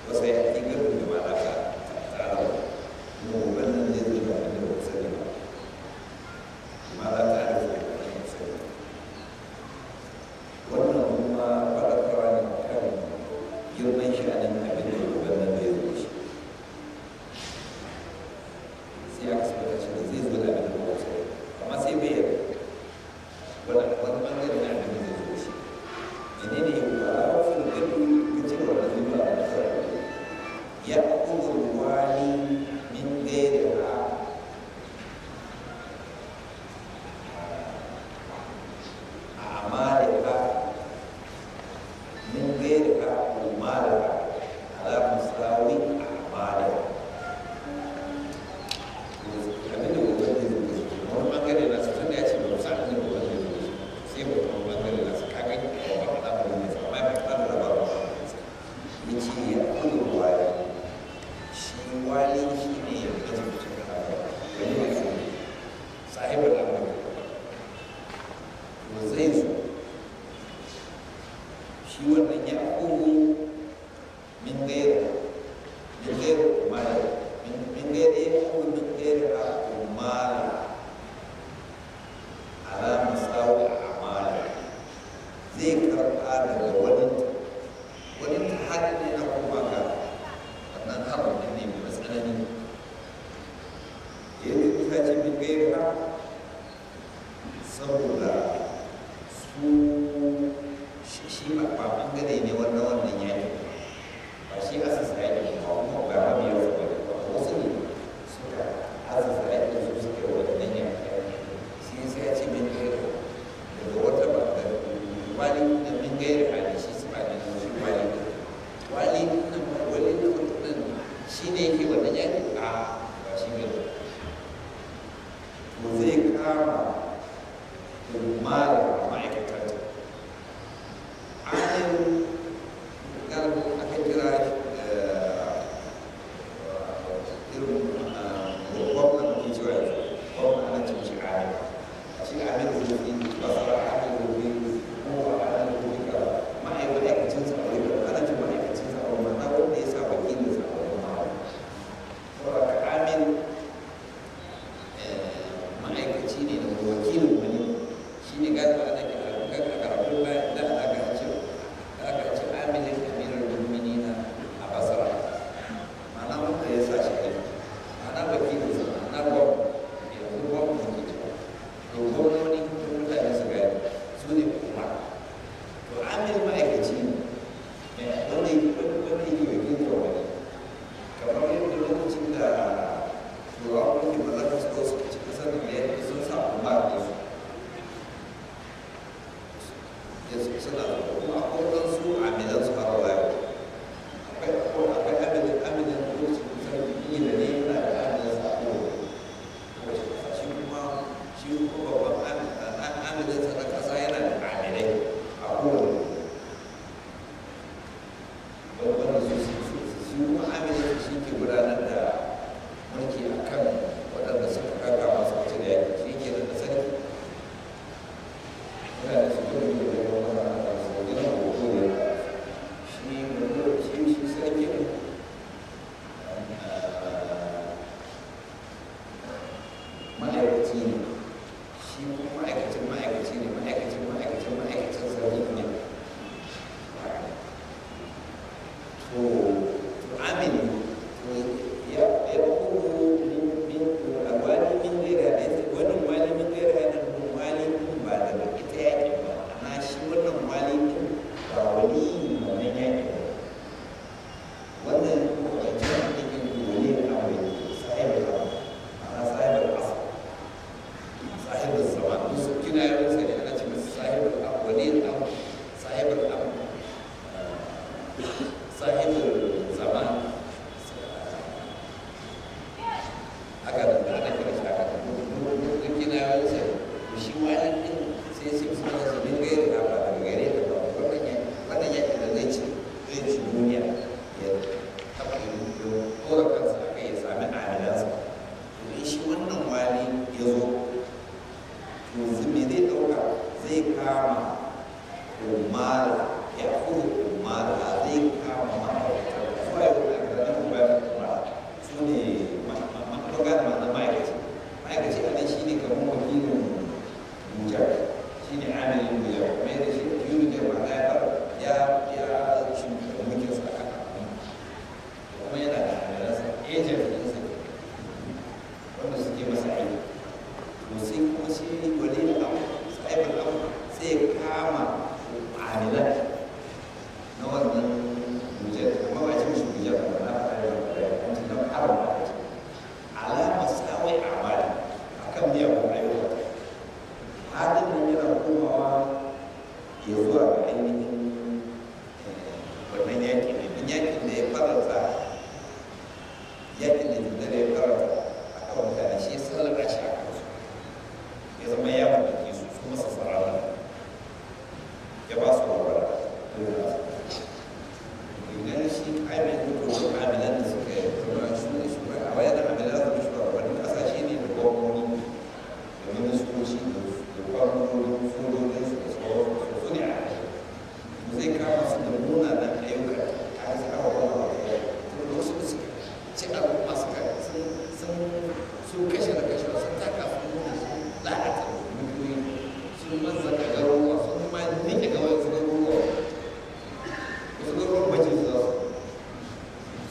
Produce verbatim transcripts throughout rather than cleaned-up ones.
wasu ya ƙi gabin da ma aka tsara mu wannan zai zo da abin da ba ku sani ba ma za ta da su da ba ku sani wannan kuma faɗakarwa ne kan girman sha'anin abin da wannan zai zo shi sai aka saba shi da zai zo da abin da ba ku sani amma sai bai yarda wani wani ɓangare na abin da zai zo shi menene ya fara wasu da gado ka cire wannan zuwa da nasara ya ƙudur wani min gairi ha a amalika min gairi ha umarika ala musawi a amalika abin da gobe zai zo shi wani ɓangare na su tun da ya ce ba musa abin da gobe zai zo shi sai ba wani ɓangare na su kaga ba faɗa ba ne amma ya faɗa da rabar ba ya ce ya ƙudur wani wali shi ne ya gaji mutum da haka wani ne su sahibar al'amari to zai zo shi wannan ya kogo min gaira min gaira umara min gaira ya kogo min gaira a umara ala masawi a amara zai karɓa daga wani wani ta hada ne na kuma ga wannan haɓar da ne mai matsanani ya yi kuka ce min gaira saboda su shi ba ɓangare ne wannan wannan yaƙi ba shi asasa yaƙi ba kuma ba ba biyar su bane ba wasu ne suka asasa yaƙi su suka yi wannan yaƙi sai sai ya ce min gaira daga wata ba da wani da min gaira ne shi su ba ne shi wani wani nan wani na mutum shi ne yake wannan yaƙi a ba shi ne to zai kama umarar ma'aikatar ainihin garba aka kira irin gwamnan ke cewa gwamnan ana cin shi amin shi amin rufin basara amin rufin kowa amin rufin ka ma'aikacin sa a wuri ana cin ma'aikacin sa a wuri na wanda ya sa wakilin sa a wuri ma'aikacin saboda amin ma'aikaci ne da wakilin wani shi ne galiba ana kira karatu bayan da ana ga ce da aka ce amilin amirar mu'minina a basara ma'ana wanda ya sa shi kai ma'ana wakilin sa ma'ana gwamnati yanzu gwamnati ke cewa to gwamnoni to mutane su gani su ne kuma to amil ma'aikaci ne wanda yi wanda yi wakilin wani kamar yadda lokacin da turawa wani mallaka su zo su ci kasar da ya sun sa kuma da su ya suna da kuma akwai wadansu amilan su har wa yau akwai akwai amilin amilin lokacin kusan yi da ne yana da amilin sa a kowace kasa shi kuma shi kuma babban amilin sa na kasa yana da amilai a kowane wanda su su kuma amilin shi ke gudanar da mulki a kan waɗanda suka kaka masu wuce da yaki shi ke da sarki yana da su gudu da yawan wani ana su wani na hoto ne shi mutu shi shi sarki ma'aikaci ne shi kuma ma'aikacin ma'aikaci ne ma'aikacin ma'aikacin ma'aikacin sarki ne to to amini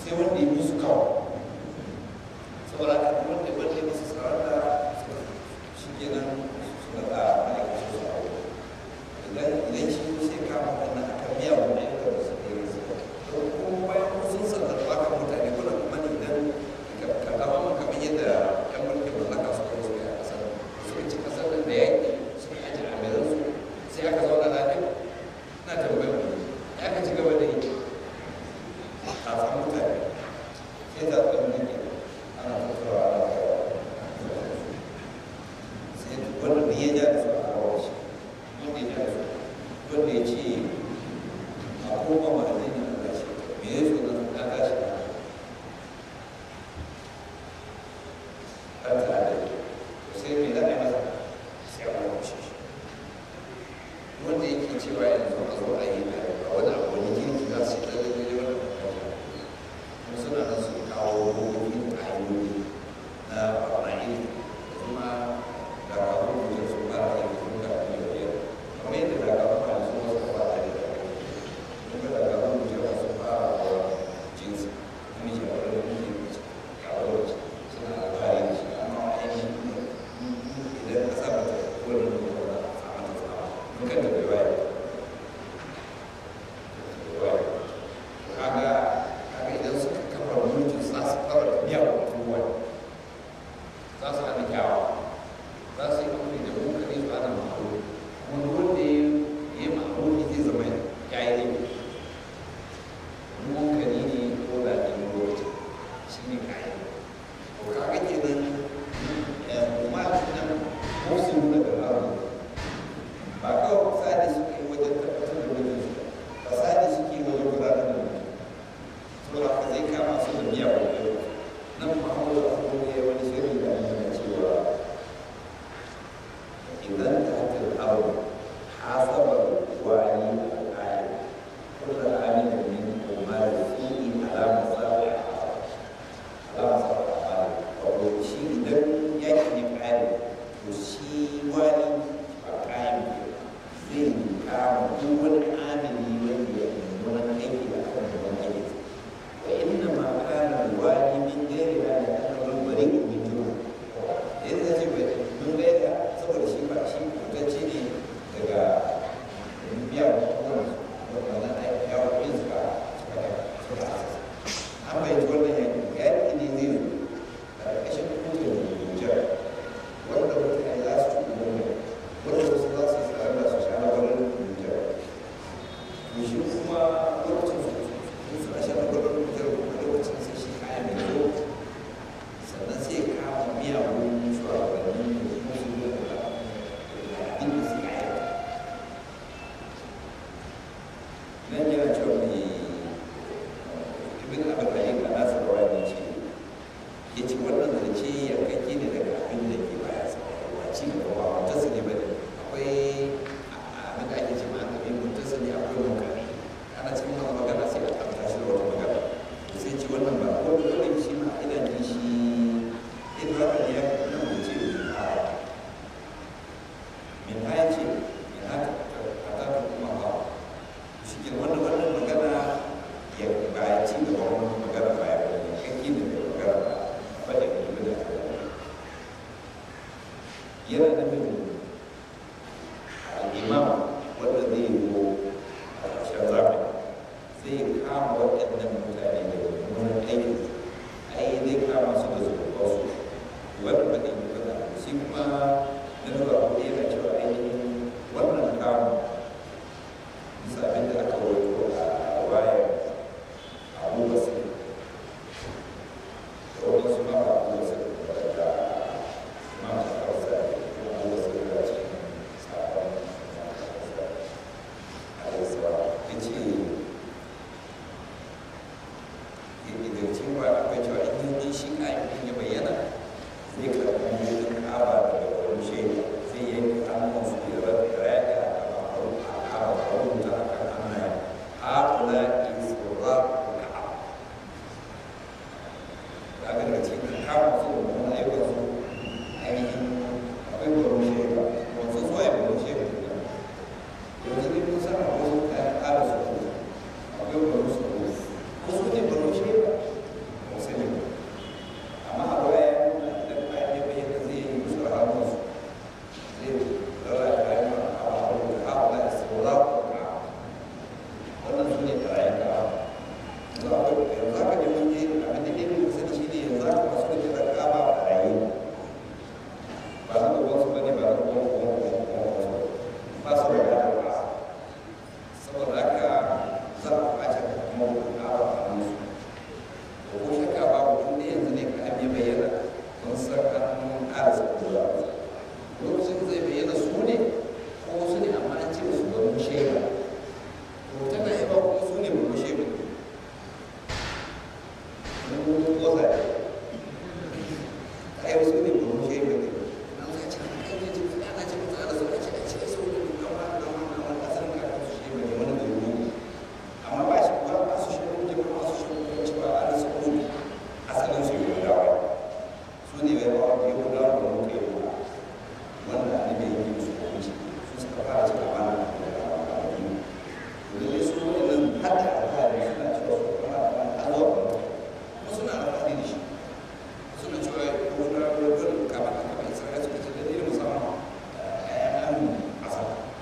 sai wanda ya musu kawai saboda haka wanda wanda ya musu sarauta shi kenan suka da ma'aikacin su a wuri idan idan shi sai kama wannan akan biya wani ayyukan da suka yi su ko kuma bayan sun sanar da aka mutane kuna kuma idan ka kama man kamar yadda yan mulkin mallaka suka yi suka yi a ƙasar suka ci ƙasar da yaƙi suka aji amiransu sai aka zauna lafiya na tambayar mu ya ka ci gaba da yi kafin mutane sai za su ɗan nake ana tattara ana kawo sai wanda da ya ja da su a kawo shi wanda ya ja da su wanda ya ce a koma ma zai yi na gashi me ya so na gashi na ɗan tsada sai me za a yi masa sai a kawo shi wanda yake cewa yanzu a zo a yi a wani abu wani kirki za su yi tsalle wani kuma suna nan su kawo dokokin ƙa'idoji na ɓarna'in da kuma dakarun da su fara da su da biyar kamar yadda dakarun da su wasu fara da da kuma dakarun da su fara da jinsi kuma shi a wani mutum kawo suna alfahari da shi amma ainihin idan ka saba da wani mutum da a mata tsawa mukan da bai waya kaga kaga idan suka kafa mulkin za su fara da biya wa kowa za su hana kyawa za su yi amfani da munkari su hana ma'aru kuma wanda ya yi ma'aru zai zama ya yi laifi munkari ne ko da ɗin lokaci shi ne kayan to kaga kenan kuma nan wasu nuna da haru ba kawai sadi suke wajen tabbatar da wajen su ba sadi suke wajen gudanar da wajen to haka zai kama su da biya wa yau nan muhammadu abubuwa ya wani shirin da yana cewa idan ta hatar abu hasabar wani al'ayi kullum amin da min umar da fi'i alama sa'a alama sa'a wato shi idan yaki ne ƙari to shi wani ba ƙari zai kama duk wani amini wanda ya yi wani aiki da aka da wani aiki wa inna ma kana alwali min gairi da ya kana wani bari min juna da yadda ce bai mun gaida saboda shi ba shi kutacce ne daga biya wa kowane wannan aiki ya wa yin suka suka da suka asasa an bai ji wannan yaki yaki ne zai zo a ƙarƙashin kotun hujjar wanda mutane za su ci wanda wanda wasu za su tsara da su shara wani hujjar to shi kuma lokacin su suna shara wani hujjar kuma lokacin sai shi kaya mai kyau sannan sai kama miyagun shugabannin da kuma su yi da inda su kaya nan yana cewa mai ibn abin da yin kana sa rawa ne ce ya ce wannan zance yankake ne daga abin da ke baya sa ba ci gaba ba wata su ne ba ne akwai abin da ake ce ma annabi mutum ne akwai munkari ana cikin wani magana sai a kamta shi da wata magana to sai ce wannan ba ko dole shi ma idan ne shi idan haka ne ya nan mu ce a min haya ce min haka a ta kuma ba shi ke wannan wannan magana ya ba ya ci gaba wani magana ba ya bane kakki ne da magana ba ba da kuma da yana nufin al'imam wanda zai yi a ƙarshen zamani zai kama waɗannan mutane da wani aikin ai zai kama su da zuwa su wanda ba da yi ba shi kuma na zuwa kuɗi yana cewa ainihin wannan kama bisa abin da aka wato a wayar abu basu da wani su ma ba abu basu da ma ta kawasa da abu basu da cikin sabon alaisa ya ce daga cikin wa akwai cewa in yi shi a yi ya bayyana zai karɓi mutum kaba daga wani shaida zai yanke hannun su da raya a kaba a rubuta a kan hannaye haɗula isra ka'a da aka daga cikin kaba su da wani ayyukan su ainihin akwai gwaron shaida wasu zuwa ya gwaron shaida yanzu ne kusa a wasu kayan ƙara su akwai gwaron su wasu ne gwaron shaida mun kosa ne ai wasu ne ba mu shi ba ne an ka ce kai ne ji ana ce mutu ana so a ce a ce so da duka ma da ma na wani asalin ka ka shi ba ne wani da ruwa amma ba shi ba ba su shi ne ba su shi ne cewa ana so ko asalin su yi da wani su ne bai ba ya guda da mu kai ba wanda ne bai yi su ko ci su suka fara cin amana da da su wannan hatta alfahari suna cewa su kuma an zo ba suna alfahari da shi suna cewa wani wani kama da kama isra'ila suka ce da ne musamman ƴaƴan ƙasa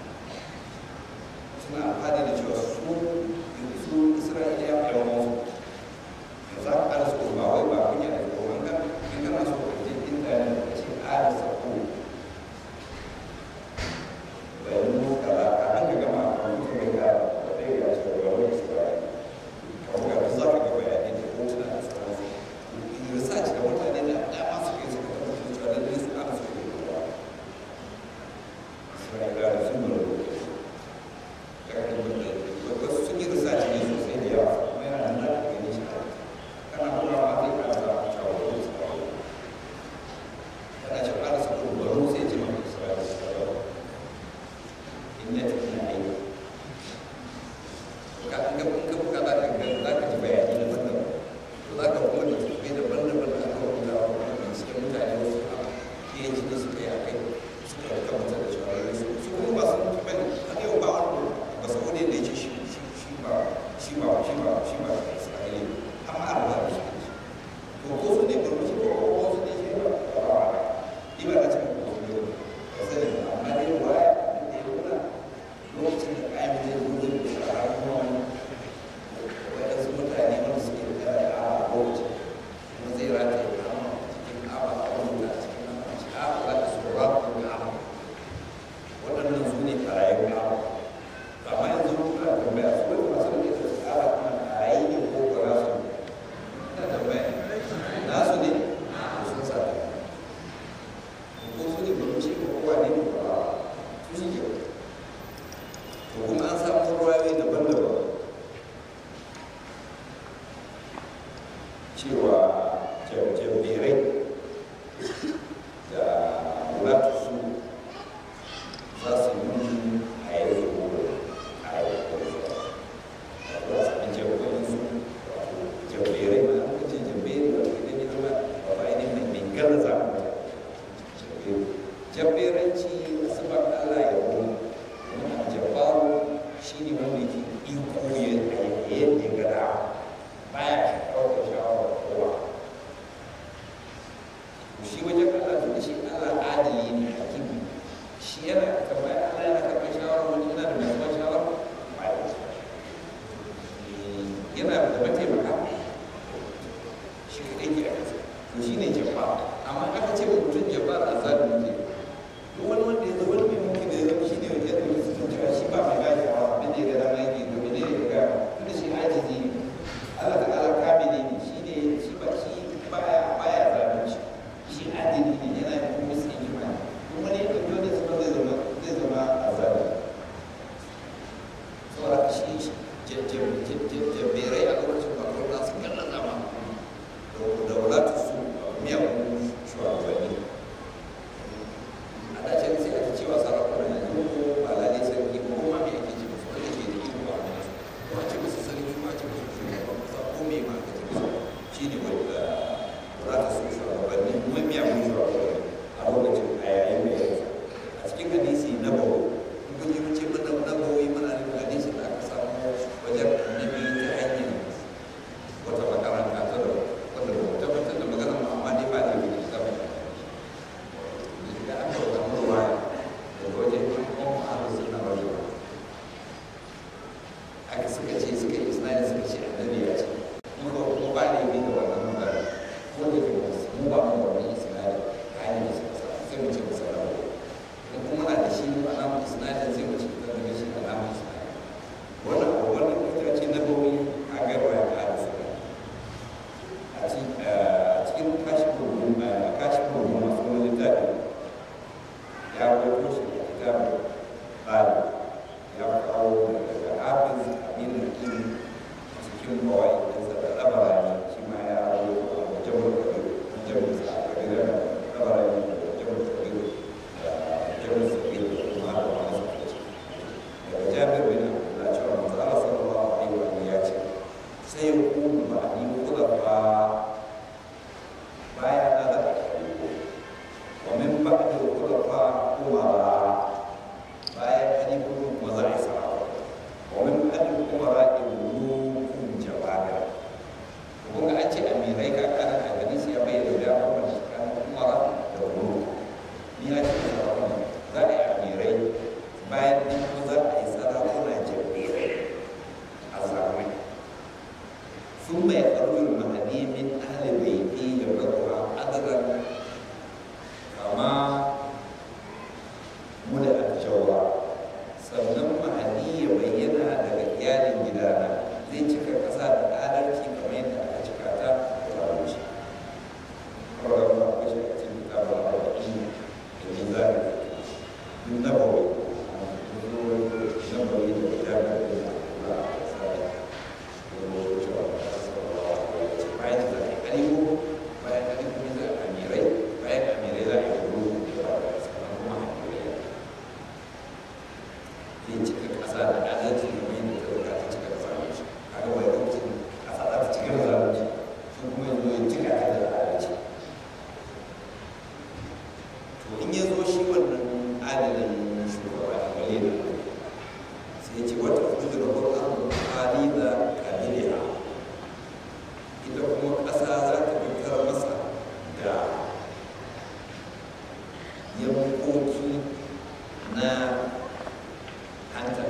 suna alfahari da cewa su su isra'ila ya fi yawan wasu yanzu aka ƙara su ba wai ba kunya da ko an kan in kana so ka je inda ne ka ce ƙara sako bayan mu kaza ka an ka gama a kan mutum mai ƙara da ɗaya ya ce ba wai isra'ila ka buga da za ka ga bayanai da hotuna da sauransu research da mutane da dama su kai suka tabbatar cewa lallai su ana so ne ruwa isra'ila da sun bari ruwa ya tabbatar wasu sun yi research ne sosai da yawa kuma yana nan da gani shi kana kuma ma zai kana za a cewa wani isra'ila kana ce ana so ko baro sai ce maka isra'ila isra'ila in ya tafi na aiki ka in ka in ka buka za ka ga za ka ji bayani na wannan za ka kuma da tafi daban-daban da aka rubuta wa wannan cikin mutane wasu a PhD suka yi a kai suka tabbatar da cewa lallai su su kuma ba su taɓa ne har yau ba wani ba su wani da ya ce shi shi ba shi ba shi ba shi ba isra'ili amma an ba shi to ko su ne ba shi ko ko su ne shi ba ba ni ba na cikin ko su ne ba sai amma dai waya da ya nuna lokacin da kayan zai zo zai da a kuma waɗansu mutane wanda suke da a lokacin kuma zai rata ya kama cikin aba a wani da cikin nama a cikin aba za ta tsora ko kama waɗannan su ne ɓarayin kama amma yanzu kuna tambaya su wani masu da ke su kara kuma ɓarayi ne ko ko nasu ina tambaya nasu ne sun sa ko su ne ba mu ce ko kowa ne ba su shi ke to kuma an samu ruwayoyi daban-daban cewa jambirai da latusu za su yi a yanzu a yanzu za su yi jambirai su jambirai ma an kace jambirai ba su gani zama ba ba ne mai mai gaza za mu jambiranci su ba Allah ya wani wani jabaru shi ne wanda ke iko ya yi gada baya ɗaukar shawarar kowa shi wajen Allah da shi Allah adali ne hakimi shi yana karɓar Allah yana karɓar shawarar wani yana da mai shawara yana da mataimaka shi kaɗai ke a ƙasa to shi ne jabba amma aka ce wa mutum jabba a zaɓin ne duk wani wanda ya zo wani mai mulki da ya zama shi ne wanda ya zama su cewa shi ba mai gashi a abin da ya ga dama yake domin ne ya ga tunda shi ajizi ne Allah ta ala kamili ne shi ne shi ba shi baya baya zalunci shi adili ne yana da kuma su yi imani kuma ne da dole su zai zama zai zama azabi saboda shi jabberai a lokacin farko za su kalla zama da wadatu su miyagun shugabanni a dace sai ake cewa sarakuna na yi ko ba lalai sarki ko kuma me ake ce musu wanda ke da iko a wani ko a ce musu sarki ko a ce musu shugaban kasa ko me ma aka ce musu shi ne wanda wadatu su shugabanni kuma miyagun shugabanni a lokacin a yayin mai yanzu a cikin hadisi na bawo in kun ji mun ce mana na bawo yi mana nufin hadisi da aka samu wajen annabi ta hanyar wata makaranta ta da wanda ba mu tabbatar da maganar mu amma dai ba da yi ta ba da aka wata murwa da wajen yan kuma a rasu na rajuwa aka suka ce suka yi isnadi suka ce annabi ya ce mu ba mu ba da yi da wannan magana ko da ke mu ba mu wannan isnadi hanyar da suka sa sai mu ce mu sarrafa in kuma na da shi alamun isnadin sai mu ce da daga shi alamun isnadi wannan wannan ita ce na bawi a garwa ya ƙara su a cikin kashin rubun a kashin rubun masu wani littafi ya wato shi da kitabun tsari ya kawo daga hafiz aminu hakim cikin bawai ɗinsa da labarani shi ma ya ƙasa za ta fitar masa da yankoki na hantar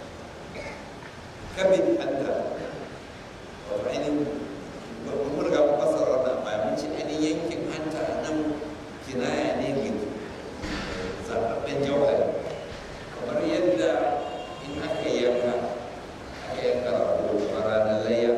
kabin hanta wato ainihin mun riga mun fassara wannan ba mun ci ainihin yankin hanta nan kinaya ne ga zaɓaɓɓen jawhari kamar yadda in aka yanka aka yanka rago a ranar layya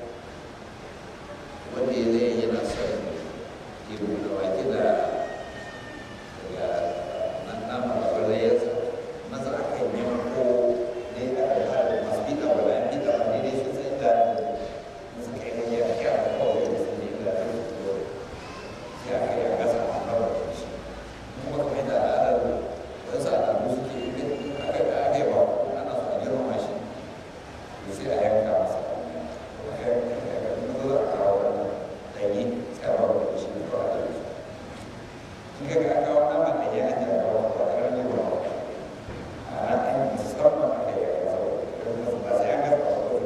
wanda ya zai yana son ya buɗe baki da daga nan nama ragon layyarsa maza aka yi yanko ne aka haɗa masu bita ba bayan bita ba ne dai sun sai da suka yi hanyar kyara kawai da sun yi da sun fito sai aka yi a gasa a rawar da shi kuma kamar yadda al'adar wasu al'adu suke yi aka aka yi ba ana so a girmama shi sai a yanka masa aka yanka kuma zo a kawo wannan ɗanye sai a rawar da shi ko a ɗanye in ka ga kawo nama ɗanye an yi a kawo ba a ƙaramin ba a ɗan musamman aka yi a kawo ba sai an gasa ba ko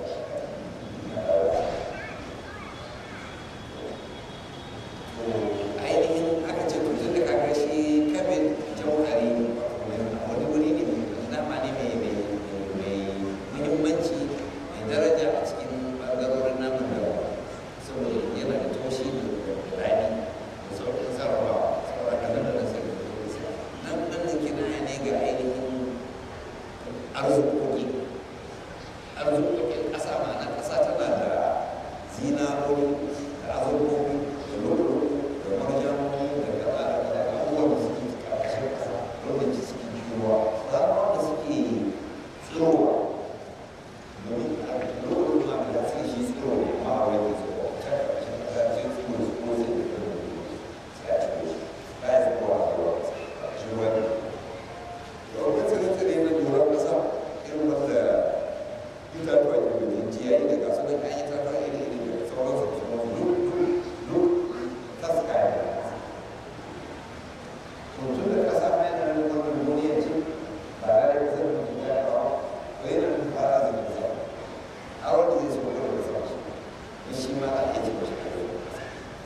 ainihin aka ce to tun da kaga shi kabin jauhari wani wuri ne nama ne mai mai muhimmanci mai daraja a cikin ɓangarorin namun da saboda yana da taushi da daɗi da sauƙin sarrafa saboda nan da nan sai nan nan da kinaya ne ga ainihin arzikoki arzikokin ƙasa ma'ana ƙasa tana da zinarori da azurkoki da lulu da marjanoni da kaza da kaza da abubuwan da suke ƙarƙashin ƙasa lokaci suke jirowa tsarawa da suke tsirowa domin a lokacin ma da suke shi tsiro ne ma a wani tsiro ta ƙarƙashin ƙasa sai tsiro su ko sai da kuma sai a ciro shi baya tsirowa a ruwa ƙarƙashin ruwa ne da wani tsire-tsire na doron ƙasa irin wanda itatuwa ke wajen ciyayi da gasu nan an yi itatuwa iri-iri da sauransu da sauransu duk duk taska ya da ƙasa mutum da ƙasa mai na nuna wani duniya ce ba da ya kasar da mutum ya kawo ko yana nuna fara da ƙasa a wanda zai so kawai da sauransu in shi ma za a iya ce mashi kare da ƙasa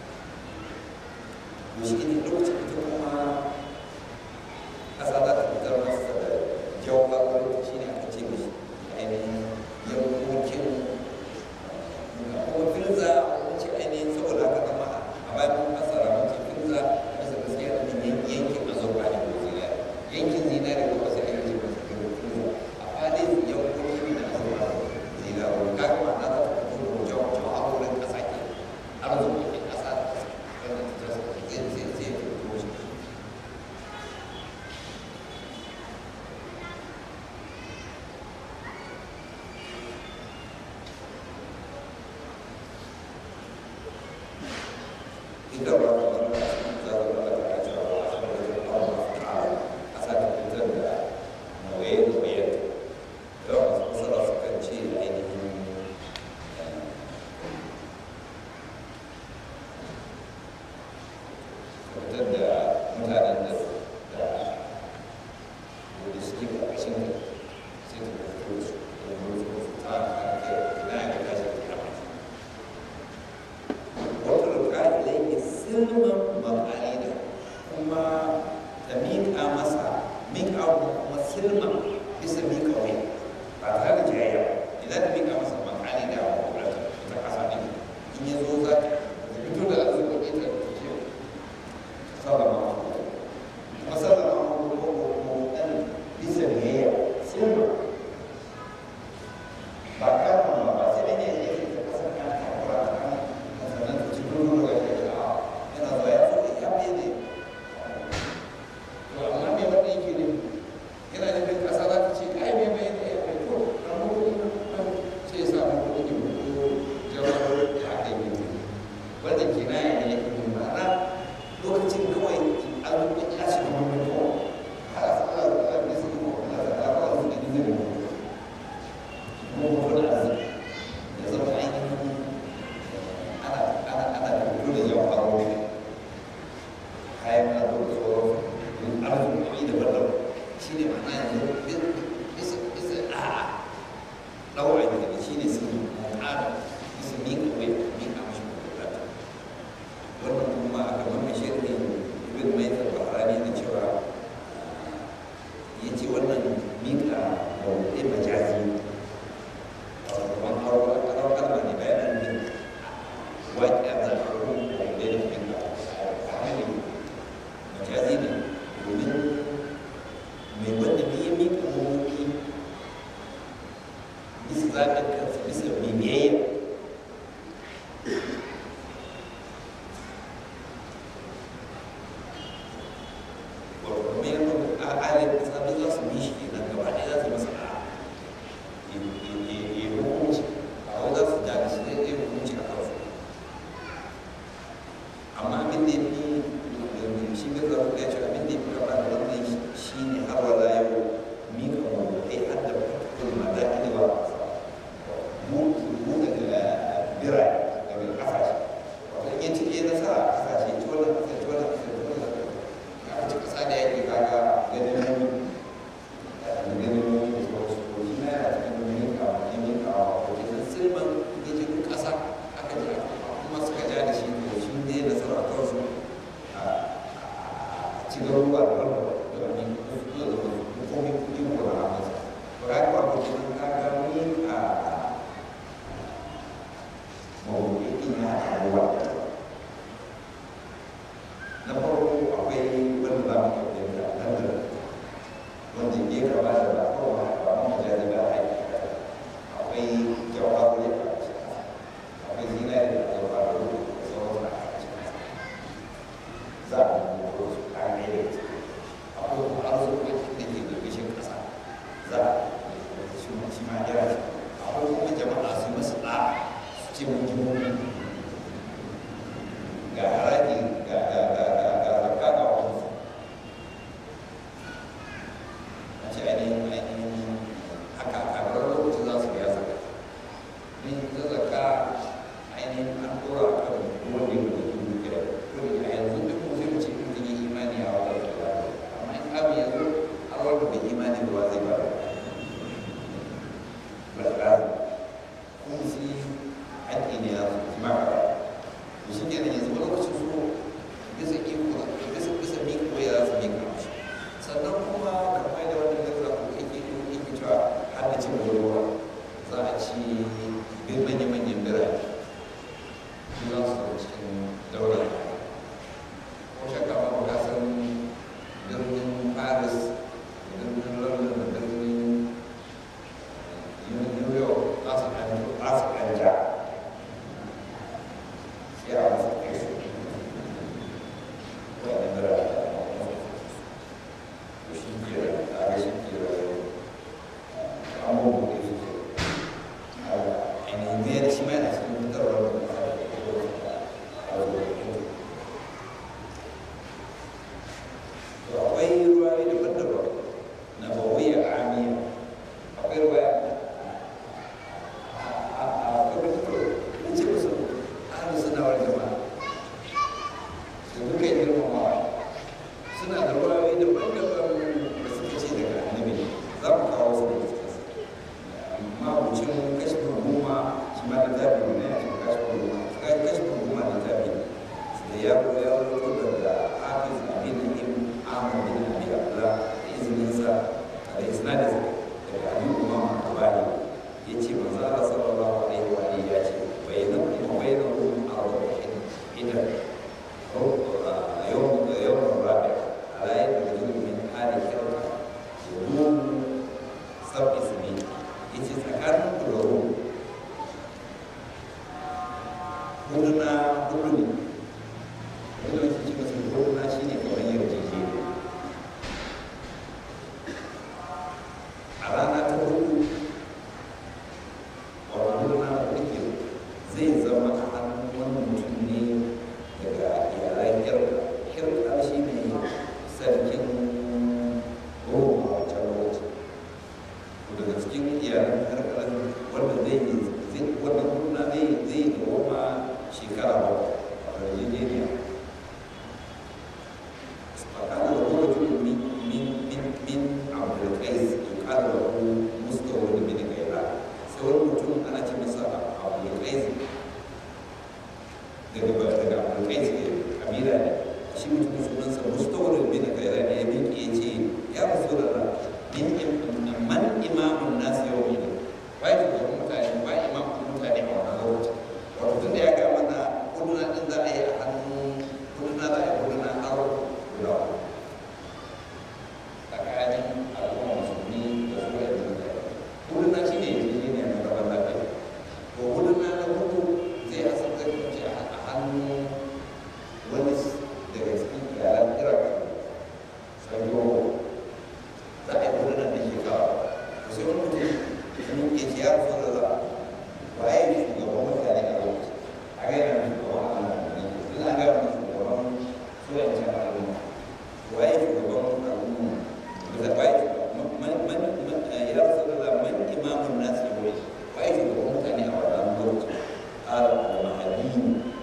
to shi ne lokacin ita kuma ƙasa za ta fitar masa da jawabin shi ne aka ce mashi ainihin yankokin kuma filza wacce ainihin saboda haka zama a bayan mun fasara wacce filza bisa gaskiya da yankin azurfa ne ko zinari yankin zinari ko wasu ainihin ce masu filza a fadin yankokin da azurfa zinari ka kuma na za ta fito da jawo jawo a wurin ƙasa ke arzikin ƙasa da ƙasa wanda ta zai zai zai fito shi ita ba ta zama a cikin zaɓen da ta ake cewa a cikin wajen kawo masu a sake fitar da nauye-nauye da masu masara su kan ce ainihin fitar da mutanen da da wanda suke ƙarƙashin da sai ta fito su da mutu su ta haka na ya ga tashi da kama wata ilaihi silman maƙalida kuma ta miƙa masa miƙa kuma silman bisa miƙa wai ba tare da jayayya idan ta miƙa masa maƙalida a ƙwaƙwalata ta ƙasa ne in ya zo za ta fito da arziki ta ce sallama kuma sallama ko ɗan bisa biyayya silman ba kama ba sai dai ne ya ke ta ƙasar kan takura ta kan sannan ta ci dole da ya ce a yana zuwa ya zo ya fiye ne to amma me wanda yake ne yana nufin ƙasa za ta ce ai me mai ne ya to na mutu sai ya sa mutu ne ko jawar da aka yi wanda ke na da cewa ya ce wannan miƙa mawuɗe majazi kamar hauwa kalma ne bayanan ne waƙi a zarafin mawuɗe da miƙa a hannun majazi ne domin mai wanda bai yi miƙa mawuɗe bisa zaɓin kansa bisa bibiyayya daga daga abulkais kabila ne shi mutum sunansa mustawar bin kaira ne ya miƙe ya ce ya rasu da ra man imamun nasu yau ne ba ya ga mutane ba imamun mutane a wannan lokaci wato tun da ya ga mana kuduna din za a yi a hannun kuduna za a yi kuduna aro guda tsakanin al'umma musulmi da su yanzu mutane kuduna shi ne yanzu ne na gaban lafiya to kuduna na hudu zai asar zai kwanci a hannun wani daga cikin iyalan iraq sanyo za a yi kuduna da ke kawo to sai wani mutum sun ke ce ya rasu da za waye shugaban mutane a lokaci a gaira da shugaban al'umma sun a gaira da shugaban suwancin al'umma waye shugaban al'umma da waye ya rasu da za man imamun nasu yawai waye shugaban mutane a wannan lokaci ƙara al-mahadi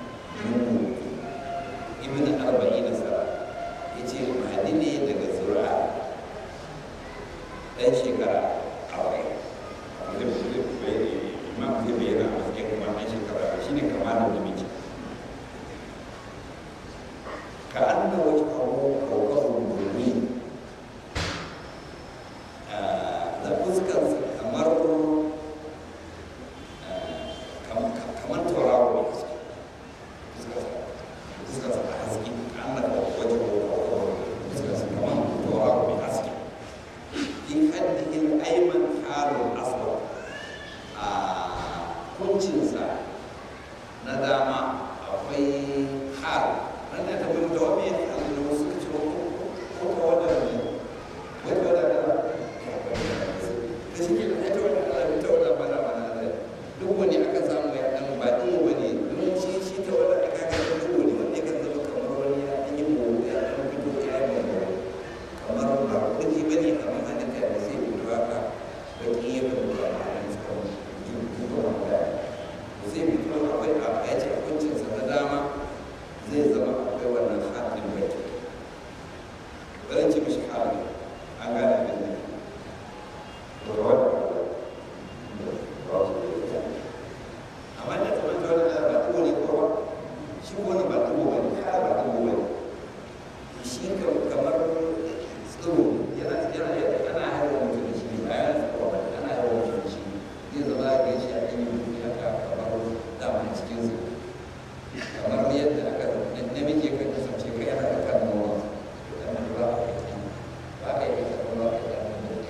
ibn arba'in sara ya ce mahadi ne daga zura ɗan shekara arba'in imam zai bayyana a matsayin kuma ɗan shekara shi ne kamanin da miki ka an da wata kawo kawakawar burmi da fuskarsa kamar kamar tauraro ne fuskarsa a haske ka an da wata kawakawar fuskarsa kamar tauraro ne haske in haddihin aiman harun asbar a kuncinsa na dama akwai har nan da ta bin da wani ya fi da wasu ka ce ko ta wadda ne wadda wadda da da shi ke da ta wadda da ta wadda bana bana da duk wani aka samu ya dan ba din wani don shi shi ta wadda aka ga ta duk wani wanda kan zama kamar wani ya dan yi mu ya dan fito ya yi mu kamar ba kudi bane kamar hannun ka da sai fito haka da kiyaye da mutane suka zai fito akwai a ya ce kuncinsa na dama zai zama akwai wannan haɗin bai bayan ce mishi haɗin an gane abin da ke wadda amma da ta manta wani da ba ɗugo ne kowa shi wani ba ɗugo ba ne ya ba ɗugo ba ne shi kamar tsiro yana yana haihuwa mutum da shi ba yana tsiro ba yana haihuwa mutum da shi zai zama ga shi a kan yi haka kamar dama cikin su kamar yadda aka namiji kan kasance kai yana da kan noma da nan ba ba ka yi ka kuma ba ka da nan da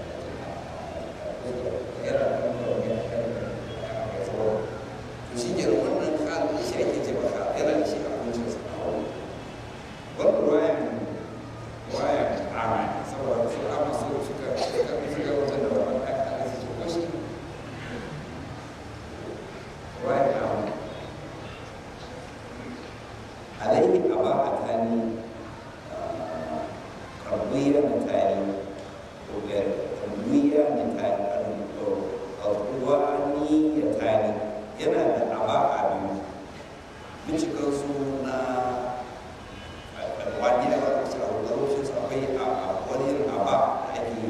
ya yana da noma ya kan ka tsoro to shi ne wannan kan shi ake ce maka yana da shi a kuncin sa wannan ruwayan ruwayan ama saboda su ama su suka suka suka wata da wannan aka su ko shi ruwayan ama عليه أباءتان قضية نتاني وغير قضية نتاني القواني يتاني ينا أباء أبي بيشكل سونا الواني أباء بيشكل ضروش سأقي أولي الأباء أكي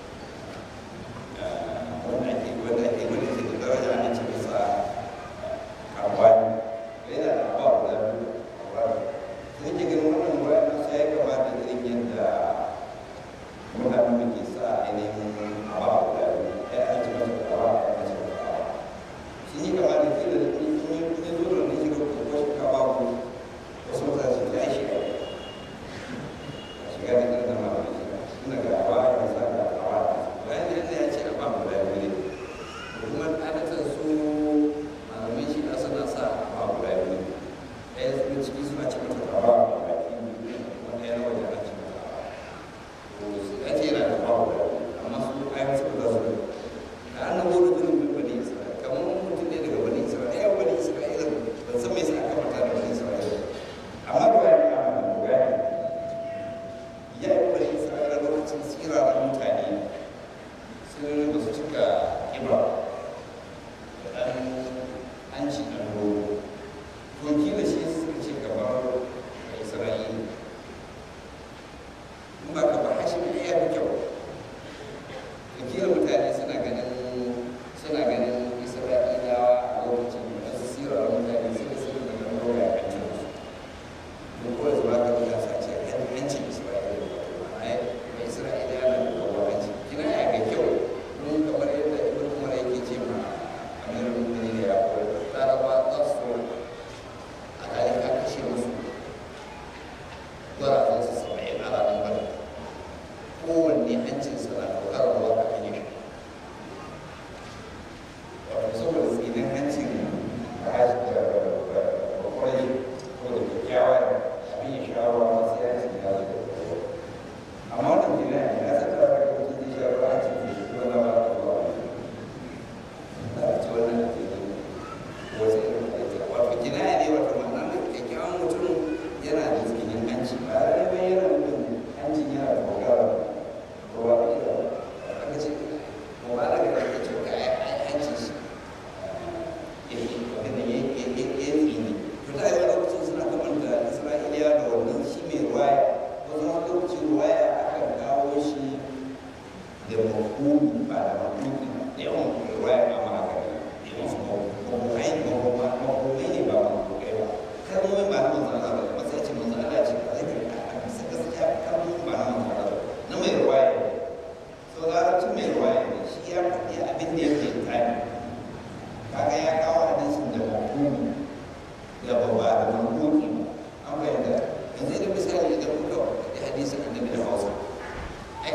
وانا أكي وانا أكي وانا أكي درجة عن تبصى أبواني لأن الأباء sun ji ganin wannan bayan sai ya kamata da irin yadda mutane ke sa ainihin abawa da ya aji masa kawa ya aji masa kawa shi ne kamar da ke da in yi zo da ne shiga ko shi ka babu wasu mutane su ya shiga shiga da kan zama da shiga suna ga awa ya sa da awa bayan yadda ya ce a ba mu da yawon kuma adatan su malamai shi na suna sa awa guda yawon ɗaya su ciki suna ce mata kawa wanda ya rawa da ake mata kawa to su ya ce yana da kawa amma su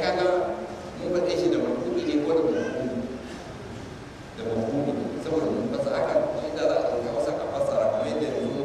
kaga mun faɗe shi da mafhumi ne ko da mafhumi da mafhumi saboda mun fasa haka shi da za a ɗauka wasa a fassara kamar yadda yanzu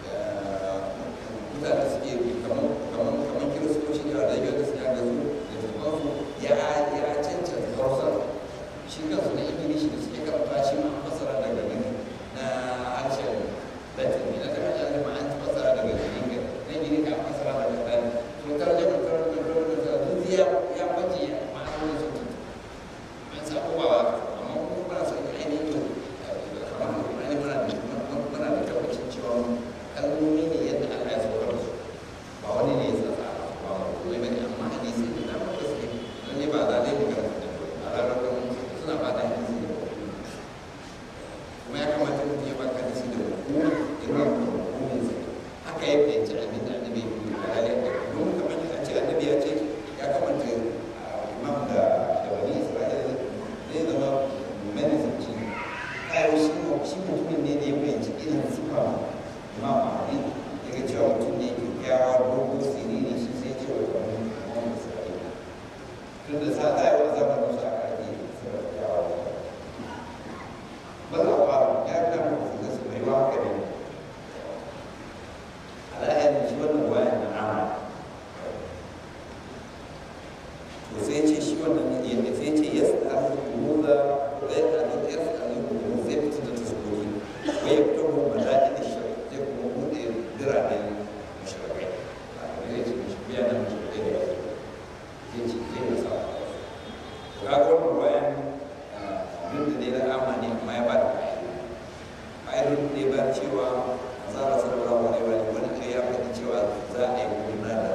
mutane suke kamar kamar kamar kiristoci ne wanda yake gaskiya da su da tubansu ya ya cancanta hausar shi kansu na ingilishi da suke karanta shi ma an fassara daga gani na harshen latin ne na daga harshen ma an fassara daga gani na gini ka fassara daga ɗani to tarjama ya ya bace ma'anonin su an samu ba amma kuma ba su yi ainihin kamar ainihin muna da muna da tabbacin cewa kalmomi ne yadda Allah ya saukar su ba wani ne ya tsatsa ba kuma bane amma hadisi ne na ba su ne ba za dai mu ga a ranar suna ba da hadisi ne kuma ya kamata mutum ya ba ka hadisi da hukumu ya ba ka hukumin sa haka ya fahimci abin da annabi ya yi ba da domin kamar ya ce annabi ya ce ya kamata imam da da wani isra'ila zai zama manazarci kayo shi shi mutumin ne da ya fahimci irin sifa imam ali daga cewa mutum ne kyakkyawa dogo siriri shi sai ce wa kamar imam isra'ila tun da sa za a yi wa zamanin su a ƙarfi suna kyakkyawa ba za a fara ya fi nan su ga su mai wa haka ne ala'ayyar shi wannan wayan na amma to sai ce shi wannan yadda sai ce ya tsara rubuza zai tsara ya tsara rubuza zai fita da tasiri wai ya fito ko malaki da shi zai kuma bude biranen mashirkai a kuma zai ce mishi biya na mashirkai da wasu zai ce zai na sa to ga wannan bayan duk da dai na ama ne amma ya ba da ƙa'idun ne ba cewa a tsara sallallahu alaihi wa sallam wani ya faɗi cewa za a yi gona da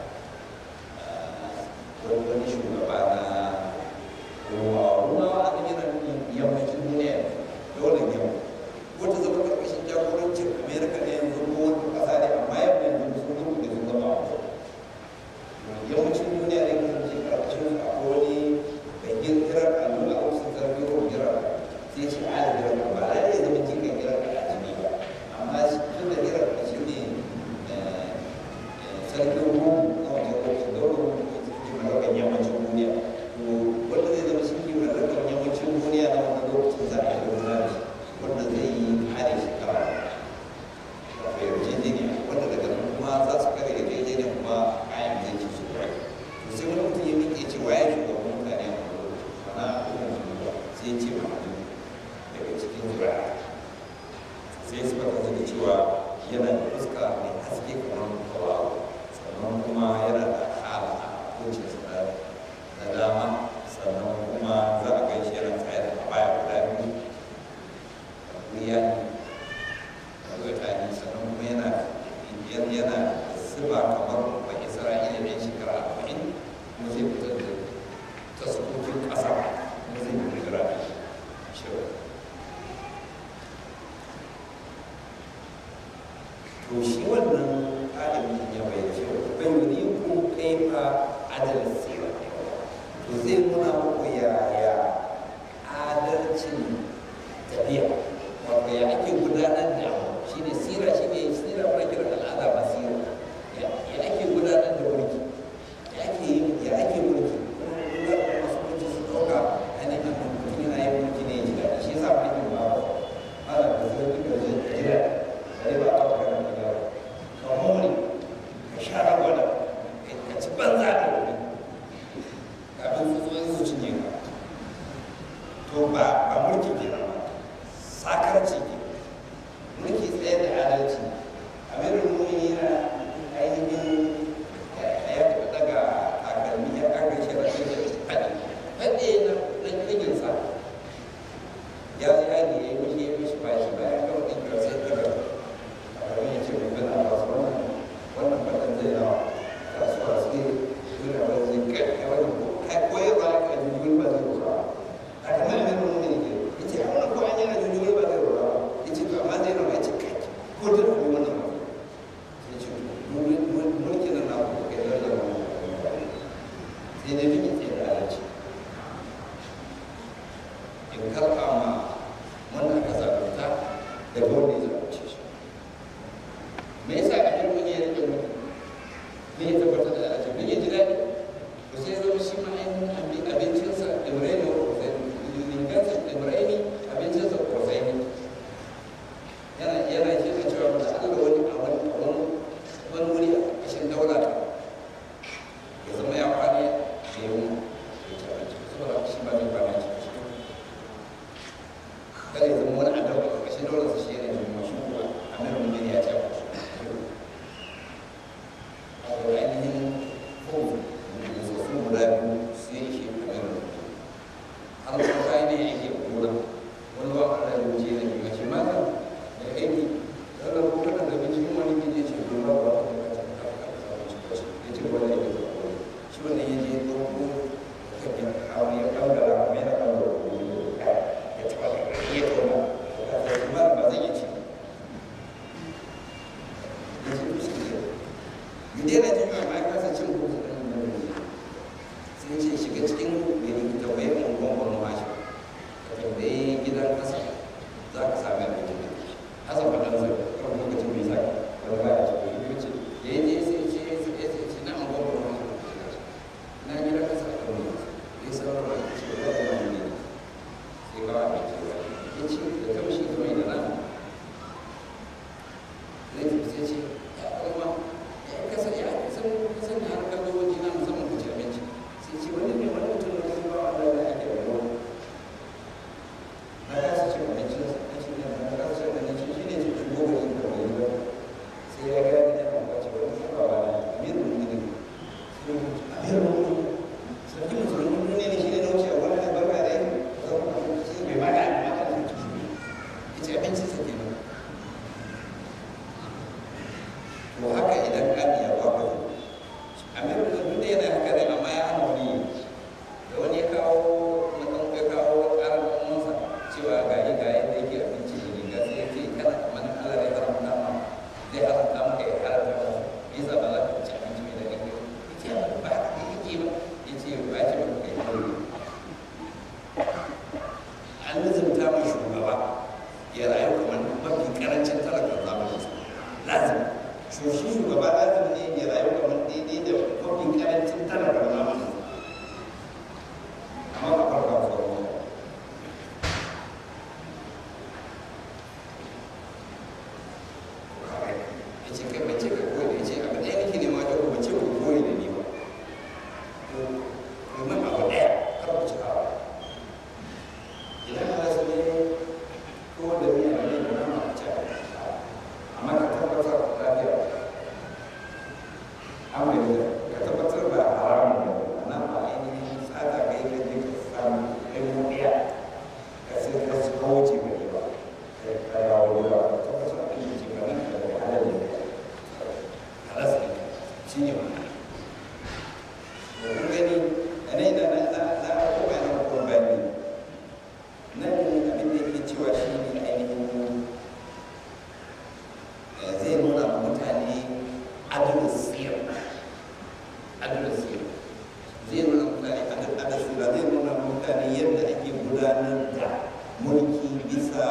wani shugaba na ruwa ruwa a kan yana yammacin duniya dole yamma wata zama karkashin jagorancin amerika ne yanzu ko wata kasa ne amma yamma yanzu sun zama da sun zama a yammacin duniya ne kan ce karkashin akwai wani bagin irar allura a wasu zarfi ko irar sai ce ala irar ba da ya zama jikin irar a jini ba amma tun da irar shi ne sarkin ruwa na wani lokacin dole mallakar yammacin duniya to wanda zai zama shi mallakar yammacin duniya na wani lokacin za a yi gona da shi wanda zai yi hari shekara wato yarjejeniya wanda daga nan kuma za su kare yarjejeniya kuma kayan zai ci su kawai to sai wani mutum ya miƙe cewa ya shugaban mutane a wani lokaci mana kuma zuwa sai ya ce ma daga cikin zura sai su baka zai cewa yana da fuska mai haske kamar kawawa sannan kuma yana da hala hukuncinsa na dama sannan kuma za a gaishe yana tsaye da baya guda biyu a kuriya a zai sannan kuma yana yana siba kamar ba isra'ila ne shekara arba'in kuma zai fitar da tasirofin ƙasa kuma zai fitar da rami shirin to shi wannan ƙalimin ya bai cewa bai wani ko kai fa adalin sira to zai nuna muku yaya adalcin tafiya wato ya ake gudanar da shi ne sira shi ne sira ba kira al'ada ba sira ya ake gudanar da mulki ya ake ya ake mulki kuma gudanar da masu mulki su ɗauka ainihin mutum yana yin mulki ne ya ji daɗi shi yasa mulkin ba ba ana da zai duka jira sai ba a ɗauka da daga kamar ka share gwada ka ci banza da wani kafin su zuwa su cinye ka to ba ba mulki ke ba sakarci ke mulki tsaye da adalci amirin mumini na ainihin ya taɓa daga takalmi ya ƙarfe shi da shi da faɗi faɗi na ɗanɗaginsa ya zai hadi ya yi mishi ya mishi ba shi bayan kawai ɗin kyau sai daga takalmi ya ce mai bin a basu wannan wannan faɗin zai nawa kasuwa sai suna ba zai kai a wani koyar ba a jirgin ba zai ruwa a kan amirin mumini ke ya ce a wani ko an yana jirgin ba zai ruwa ya ce to amma zai rawa ya ce kai ko da rawa wannan ba sai ce mulki na na kuma kai da rawa sai na bi ke da alaci in karɓa ma wanda aka zaɓuta daga wanda ya zaɓuce shi me yasa a jirgin ya rike mutu ne ya tabbatar da alaci don ya ji daɗi to sai zama shi ma Yudai na jin ma ya kasa cin kusa ɗan nan ne sai ce shiga cikin gari ka tambaye unguwan Borno Hashim ka tambaye gidan ƙasa za ka sami abinci ne Hassan faɗan zai kan lokacin bai sa wani baya ce ko yi ce da ya je sai ce ya ce na unguwan Borno Hashim na gidan ƙasa a kan ya sauran da ce ba da wani ne sai kawo abinci ba ya ce da kamshi da mai da nama zai tafi sai ce ya kuma kasa ya san kasan da harkar da waje na musamman ku ci abinci sai ce wani ne wani mutum da kuma ba wanda ya ake da ruwa na kasa cin abinci na shi ne na kasa cin abinci shi ne cikin gobe yin da wani ba sai ya gani ya mamaka ce wani kuma ba na amirin wani ne amirin wani sarki mutum wani ne ne shi ne na wuce a wani da barka da yi shi bai ma da ya ce abincin sa kenan to haka idan ƙani ya ba ku amir da duk da yana haka dai amma ya hana wani da wani ya kawo na ɗan ya kawo ƙarar ɗan'uwansa cewa ga yi ga yadda yake abinci da riga sai ya ce kana kamar Allah zai haramta ma zai haramta maka ya haramta ma ya sa ba za ka ci abinci mai daɗi ba ya ce ba haka yake ba ya ce ba ce ba ka yi kawai an nizumta ma shugaba ya rayu kamar mafi ƙarancin talakar zamaninsa lazim so shi shugaba lazim ne ya rayu kamar daidai da mafi karancin tara da zamanin amma ba farka su wani ya ce kai mace ka koyi da ya ce abu ɗaya nake nema da ku mace ku koyi da ni ba to domin abu ɗaya kar ku ci kawo idan ka rasa ne ko da miya ne da nama ku ci amma ka tabbatar lafiya amma ka tabbatar ba haramun da nan ba ainihin tsada ga yi gaji ka samu ɗan ɗaya ka sai ka su kawace ga ba ka yawo da ba ka tabbatar da yin ce ganin da ba halal ne halas ne shi ne wani kun gani a nai da na za a kuma yana kuma bayani nan abin da yake cewa shi ne ainihin zai nuna wa mutane adalin siyar adalin siyar zai nuna mutane adalin siyar zai nuna mutane yadda ake gudanar da mulki bisa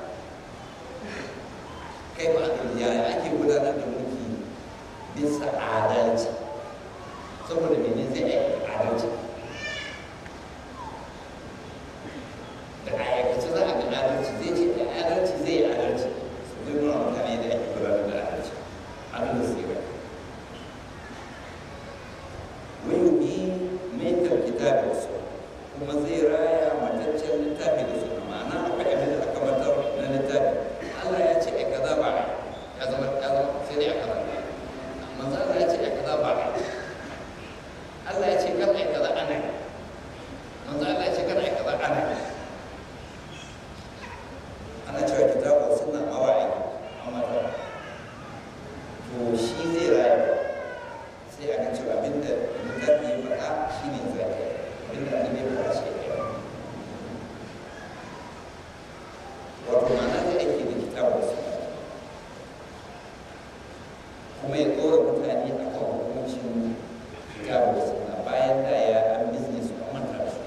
kai ba adalci yaya ake gudanar da mulki bisa adalci saboda mene zai aiki adalci da aikace za a ga adalci zai ce da adalci zai yi adalci zai nuna mutane da ake gudanar da adalci adalin siyar wani bi maitar kitabi su kuma zai raya mataccen littafi da su ma'ana akwai abin da aka matar na littafi Allah ya ce a kaza ba ya zama ya zama sai dai a kaza manzo Allah ya ce a kaza ba Allah ya ce kan ai kaza ana manzo Allah ya ce kan ai kaza ana ana cewa kitabu sunna mawai amma to shi zai raya sai a ga cewa abinda littafi ya faɗa shi ne zai abinda annabi ya faɗa shi ne wato ma'ana zai aiki da kitabu da sunna kuma ya ɗora mutane a kan hukuncin kitabu da sunna bayan da ya an business a manta da su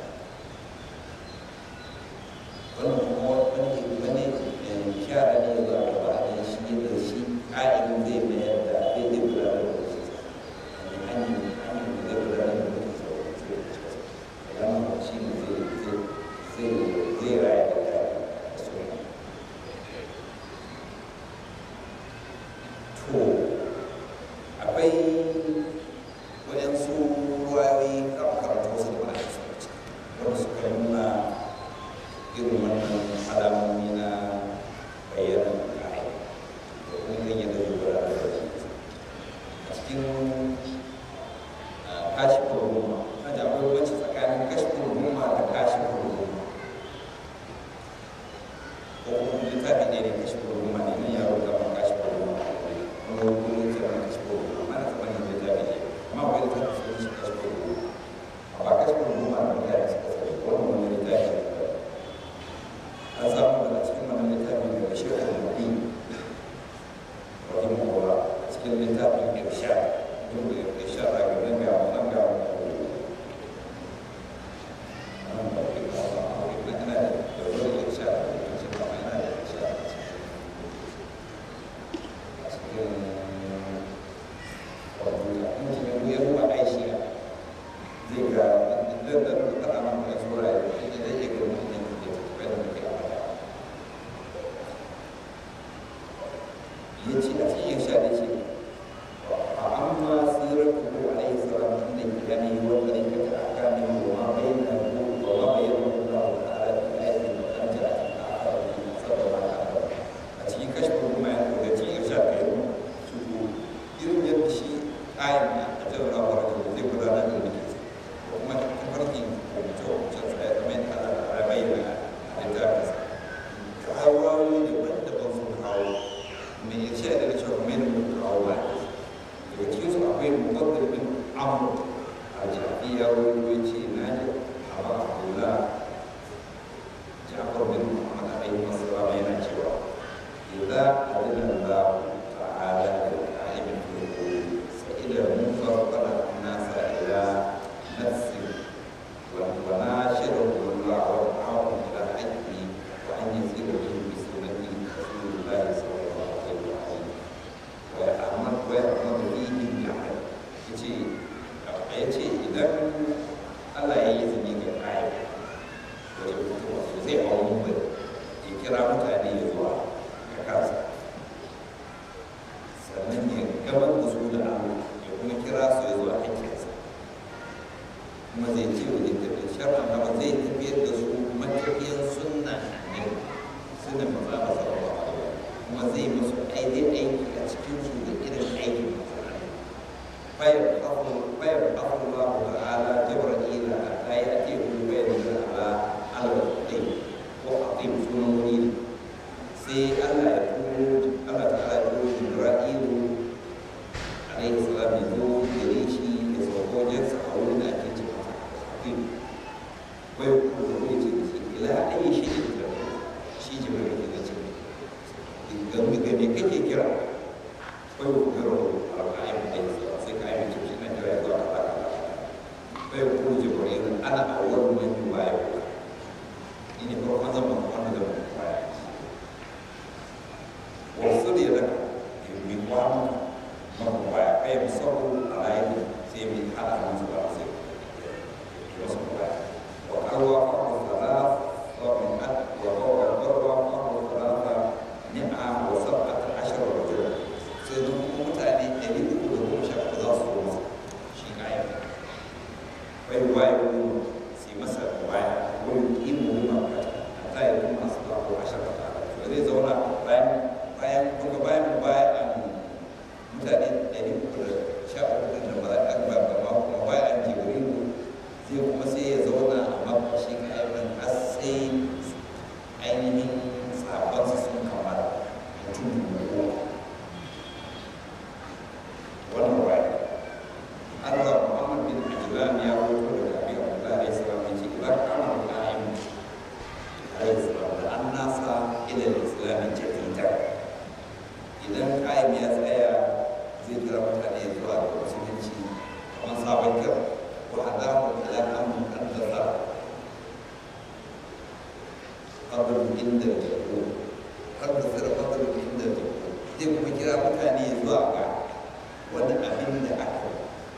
wannan kuma wani wani shara ne ya zuwa gaba da shi da shi ƙa'idin zai mayar da daidai gudanar da shi hanyar hanyar da zai gudanar da mutum sauran sai da cika sa ya shi ne zai zai zai raya da ta suna to akwai waɗansu ruwayoyi karatu wasu da ba a yi wanda suka nuna irin wannan alamomi na bayyana kai da kuma yin yadda zai gudanar da shi a cikin kashi kurguma na da akwai wacce tsakanin kashi kurguma da kashi kurguma ko kuma littafi ne ne kashi kurguma ne nan yaro gama kashi kurguma wani wani ce wani kashi kurguma mana zama ne littafi ne amma wani littafi sun shi kashi kurguma a ba kashi kurguma da mutane suka sani wani wani littafi ne an samu daga cikin wani littafi daga shekar mutum rahimahullah cikin littafin irshad dole ya ishara ga nan ga nan ga nan ba ke ba ba ina da dole ya ishara da shi ba ina da ishara cikin wato ya mutum ya ruwa aishi zai ga da da da ana mai tsora da da yake ga mutum ne da ke da ke a yace a cikin sha da ce amma siratu alaihi salam inda yani wa malaikatu akani wa ma bayna wa ma bayna Allah ta'ala fi ayatin mutanjara sallallahu a cikin kashfu kuma ya da cikin sha da yau su irin yadda shi ayin a tattauna wa da zai gudanar da mutum kuma tafarkin mutum can tsaye da mai ala a bayyana da ta kawo daban-daban sun kawo mai ya ce da cewa mai da kawo ba daga cikin su akwai mubaddal bin amr a jafiya wani ce na ji a ba abdullah jafar bin muhammad alaihi wasallam yana cewa idza adina allah ta'ala al-qa'im fi qulubi sa'ila munfarqana an-nasa ila nafsi wa wanashiru allah wa ta'awun ila hajji wa an yasiru bi sunnati rasulillah sallallahu alaihi wa sallam wa ya'mar wa ya'mar bihi bi'amal yace yace idan Allah ya yi izini ga kai wato zai hawo mun ya kira mutane ya zuwa ga kansa sannan ya gabar da su da Allah ya kuma kira su ya zuwa hakkinsa kuma zai ce wa jikin shar'an ba zai tafiyar da su matafiyan sunna ne suna maza ba sarrafa kuma zai musu aiki aiki a cikin su da irin aikin fayar afu fayar afu Allah ta'ala jibril hatta yati hu bayan ala al-qadim ko aqim sunan wuri sai Allah ya turo Allah ta'ala ya turo jibril alaihi salam ya zo gare shi ya sauko jinsa a wurin da ake cewa aqim wai ko da wani ce shi ila ayi shi da shi jibril ya ce ga me kake kira wai ko garo al-qaim alaihi salam sai ka yi cikin nan da ya zo a fara wai ko jibril ana awwal man yubayu ini farkon zaman wannan da baya wasu da ya yi kwamu maka baya kai musamman a layin sai mai hada musu ba sai wasu baya wa karwa farko tsara wa min ad wa wa karwa farko tsara ni'a wa sab'at ashar rajul sai duk mutane ɗari uku da goma sha uku za su zo masa shi kayan bai baya sai masa baya wani imu ma ta yi kuma su ba ko ashar ta to zai zauna bayan bayan kuma bayan bayan mutane ɗari uku da sha uku da mala'ika ba ba ma kuma bayan jibrilu zai kuma sai ya zauna a mafashin ayyukan har sai ainihin sahabbansa sun kamar mutum goma wannan waya Allah Muhammad bin Ajlan ya rubuta da Abi Abdullah alaihi salam ya ce idan kana qa'im alaihi salam da annasa ila al-islam jadida idan qa'im ya tsaya zai kira mutane zuwa ga musulunci kamar sabon kira wa adamu ala amun kaddara fadlun inda jabu kaddara fadlun inda jabu zai kuma kira mutane zuwa ga wani abin da aka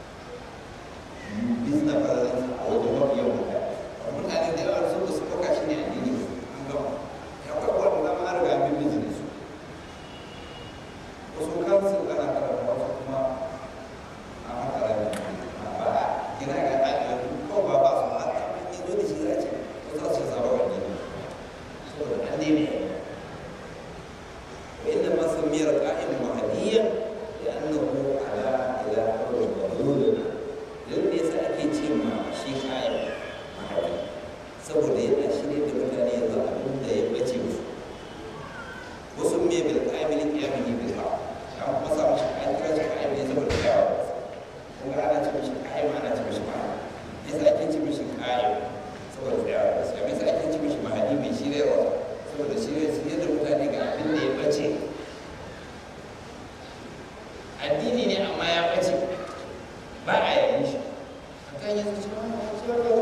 bisa faransa a wajen mafi yau da mutane da yawa sun da su ɗauka shi ne addini an gama ya kwa wanda ma an riga min business wasu kansu ana karanta wasu kuma a makara ne ba a kira ga ɗaya ko ba ba su ba ta mai zo da shi za ce ko za su saba wani ne saboda an ne ne wa inda masu miyar ƙa'in mahadiyya da annahu ala ila kawai mazulun don me yasa ake ce ma shi ƙa'in mahadi saboda yana shirya da mutane yanzu abin da ya bace musu wasu me bil ƙa'imilin ƙiyamini bil hawa an kuma samu shi an kira shi ƙa'im ne saboda yawa kuma ana ce mishi ƙa'im ana ce mishi mahadi yasa ake ce mishi ƙa'im saboda tsayawa da gaskiya yasa ake ce mishi mahadi mai shiryarwa saboda shirya shirya da mutane ga abin da ya bace addini ne amma ya bace an yi su ma a cikin ƙasa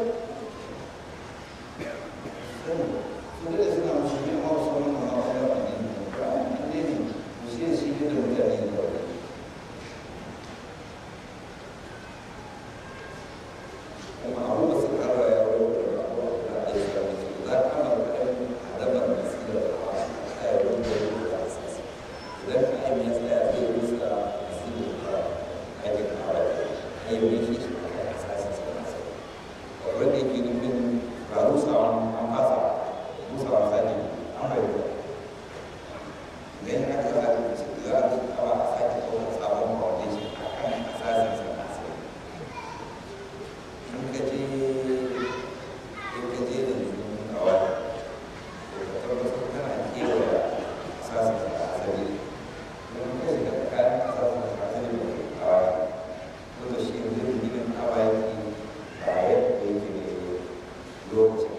sun da suna musulmi amma wasu wani ma wasu yawa ne ba a ne ne musu shi ne da mutane da wani kuma abu da suka haɗa ya wani da abu da a yi sa musu za a kama da ɗan adabar da su da a tsaya wani da ya da asasi idan ka aimi ya tsaya zai rusa su da aikin hawa ya yi shi shi a asasi su da asasi wanda yake nufin ba rusawa an fasa rusawa sani an bai ruwa idan aka za a za a kawo a sake ɗaukar sabon foundation a kan asasin sa na asali in ka je in ka je da nufin kawai to ka tabbatar kana kewaye asasin sa na asali don ka shiga tsakanin asasin sa na asali da kawai ko da shi yanzu da ginin kawai ba yadda yake ne lokacin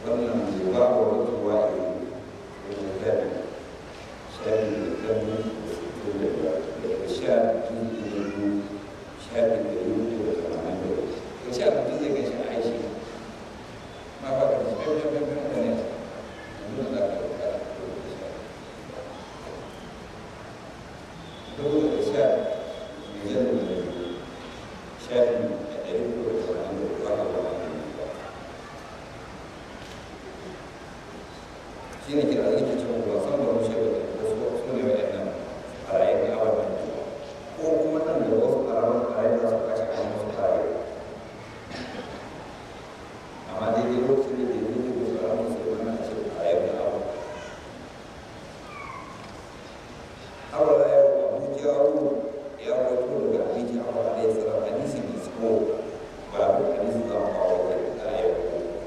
Gracias. shi ne kira zai ke cewa ba san ba rushe ba ne ko su ne waɗannan ɓarayin da awon nan ko kuma nan da wasu ƙaramin ɓarayin za su kashe kan wasu ɓarayin amma daidai lokacin da ke zuke wasu ƙaramin su wani a ce ɓarayin da awon awon da yau abu jawo ya wato daga abinci awon da ya tsara hadisi mai tsawo ba a hadisi za mu kawo da a yau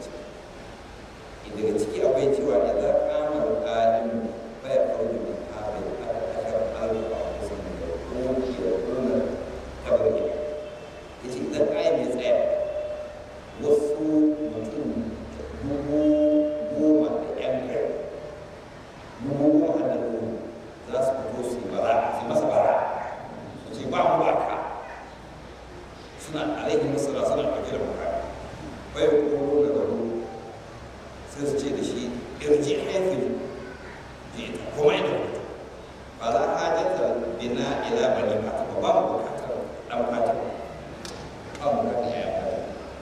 daga ciki akwai cewa idan kamar ƙa'in bai faru da haɗe a ƙarƙashin alfa a kusan da kuma da kuma tabarki ya ce idan ƙa'in ya tsaya wasu mutum dubu goma da ƴan kai dubu goma da dubu za su fito su yi bara su masa bara su ce ba mu ba ka suna alaihi masara suna ɗauke da makara bai koro da garo sai su ce da shi irji haifin ji ita kuma ina mutu ba za a hajjata bina ila bani fata ba ba mu bukatar dan fata ba mu bukatar ya fata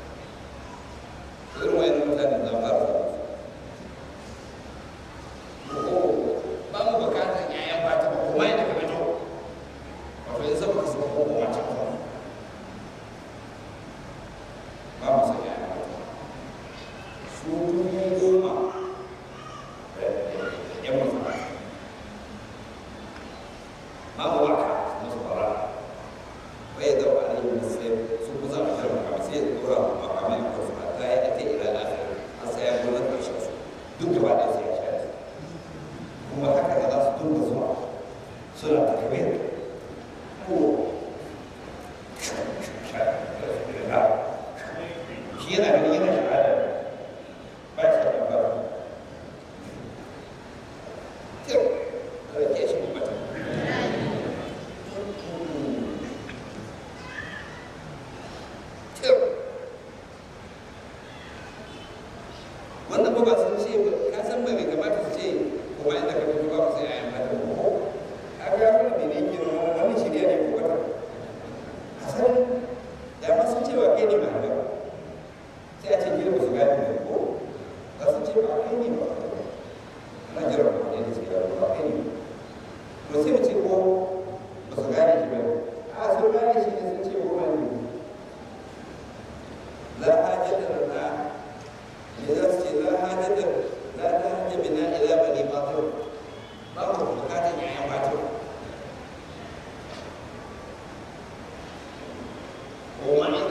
irin wayan mutane za mu fara ba mu bukatar ya fata ba kuma ina ka fito wato yanzu ba ka saba ko kuma ta ba mu san ya fata su goma yan mutum ma ba waka masu bara bai da wa ne mu sai su kusa a shirin kama sai da dora makamai a kasu ta yi ake ila lafiya an sai ya gona da shi su duk gaba da sai ya shari kuma haka da za su dunga zuwa suna ta kabe ko shi yana gani yana shahada ba shi da ba kyau da ke shi ba ta kyau wannan ba sun ce ka san bai kamata su ce kuma inda ka fito ba sai a yi mata ko a ga wani ne ne ke wannan shirya ne ko wata hasan da ma sun ce wa kai ne ba ga sai a ce gida ba su gane ne ko za su ce ba kai ne ba ana jira ba ne da su gane ba kai ne ba sai mu ce ko ba su gane shi ba a sun gane shi ne sun ce ko ba ne la hajjata lana ne za su ce la hajjata la ta hajja bina ila bani fatir ba mu bukatar yayan fatir ko ma ne da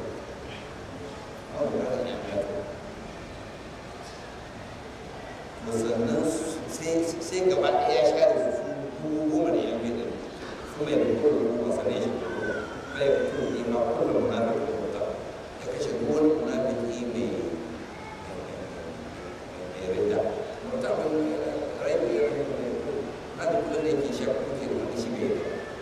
sannan sai gaba ɗaya ya sha da su su goma da yan gida su mai da kuma kuma sannan shi kuma bai fito ne ma kullum munafiki da mutum ya kashe wani munafiki mai mai rinda mutum abin rai mai rai mai na da kudin da yake sha kuke da wani shi mai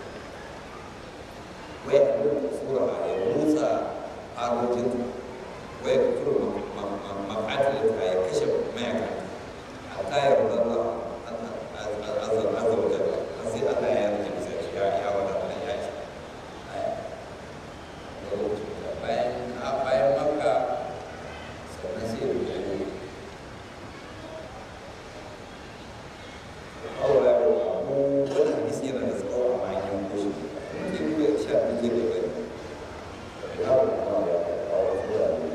wai a nuna tsura a ya motsa arojin wai ka turo mafatilin ta ya kashe mayaka hatta ya rubar da azar azar wajen sai Allah ya rage bisa ya ya wada Allah ya ce bayan bayan makka sannan sai ya yi aure ya abu wani hadisi yana da tsawo a bayan koshi kuma ke nuna shi a cikin da bai ya wada ya kawo zuwa ne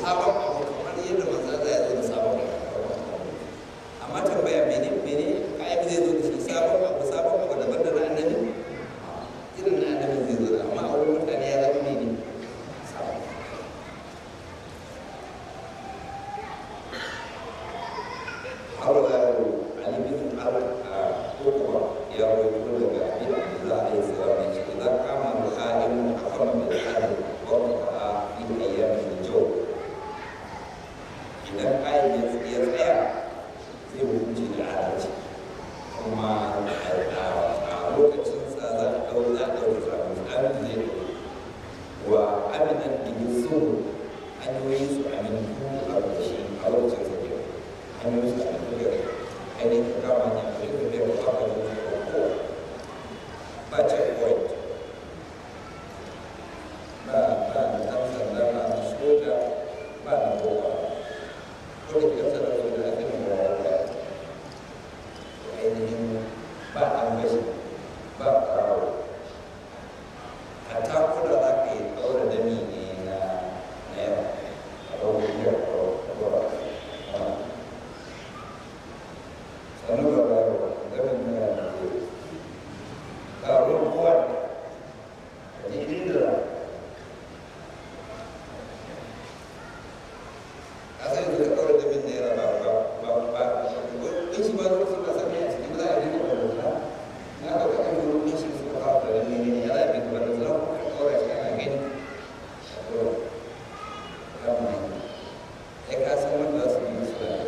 sabon abu kamar yadda manzo Allah ya zo da sabon abu amma tambaya mene mene kai zai zo da shi sabon abu sabon abu daban da na annabi irin na annabi zai zo amma a wurin mutane ya zama mene sabon har da Ali bin al-Qurtubi ya rawaito daga Abi Abdullah alayhi salam ya ce idan kama al-qa'im aqama bil adl wa qa'a fi ayyam al-jaw idan qa'im ya tsaya zai hukunci da adalci kuma a lokacin sa za a dau za a dau zaɓen tsarin zai wa aminan dibisun hanyoyin su amintu a shi a lokacin sa ke hanyoyin su amintu da ainihin kama ne a cikin da ya kafa da ko ba checkpoint ba ba da ɗan sanda ba da soja ba da kowa ko da ɗan sanda soja a cikin da ainihin ba an gashi ba ƙarawa hatta kuda za ka yi ɗaura dami ne na na yawa a ɗaura biyar ɗaura sannu ba ba ba damin na yawa da zai ƙararrun kowa da jikin da a sai da ɗaura damin na yawa ba ba ba ba ba shi ba zuwa suka sami a cikin za a yi da wata na ka ga kan gurin shi suka kawo da ne ne ya zaɓi da wata zuwa ko ka ɗaura shi ana gani a ɗaura kama ne ya ka san wanda su yi su da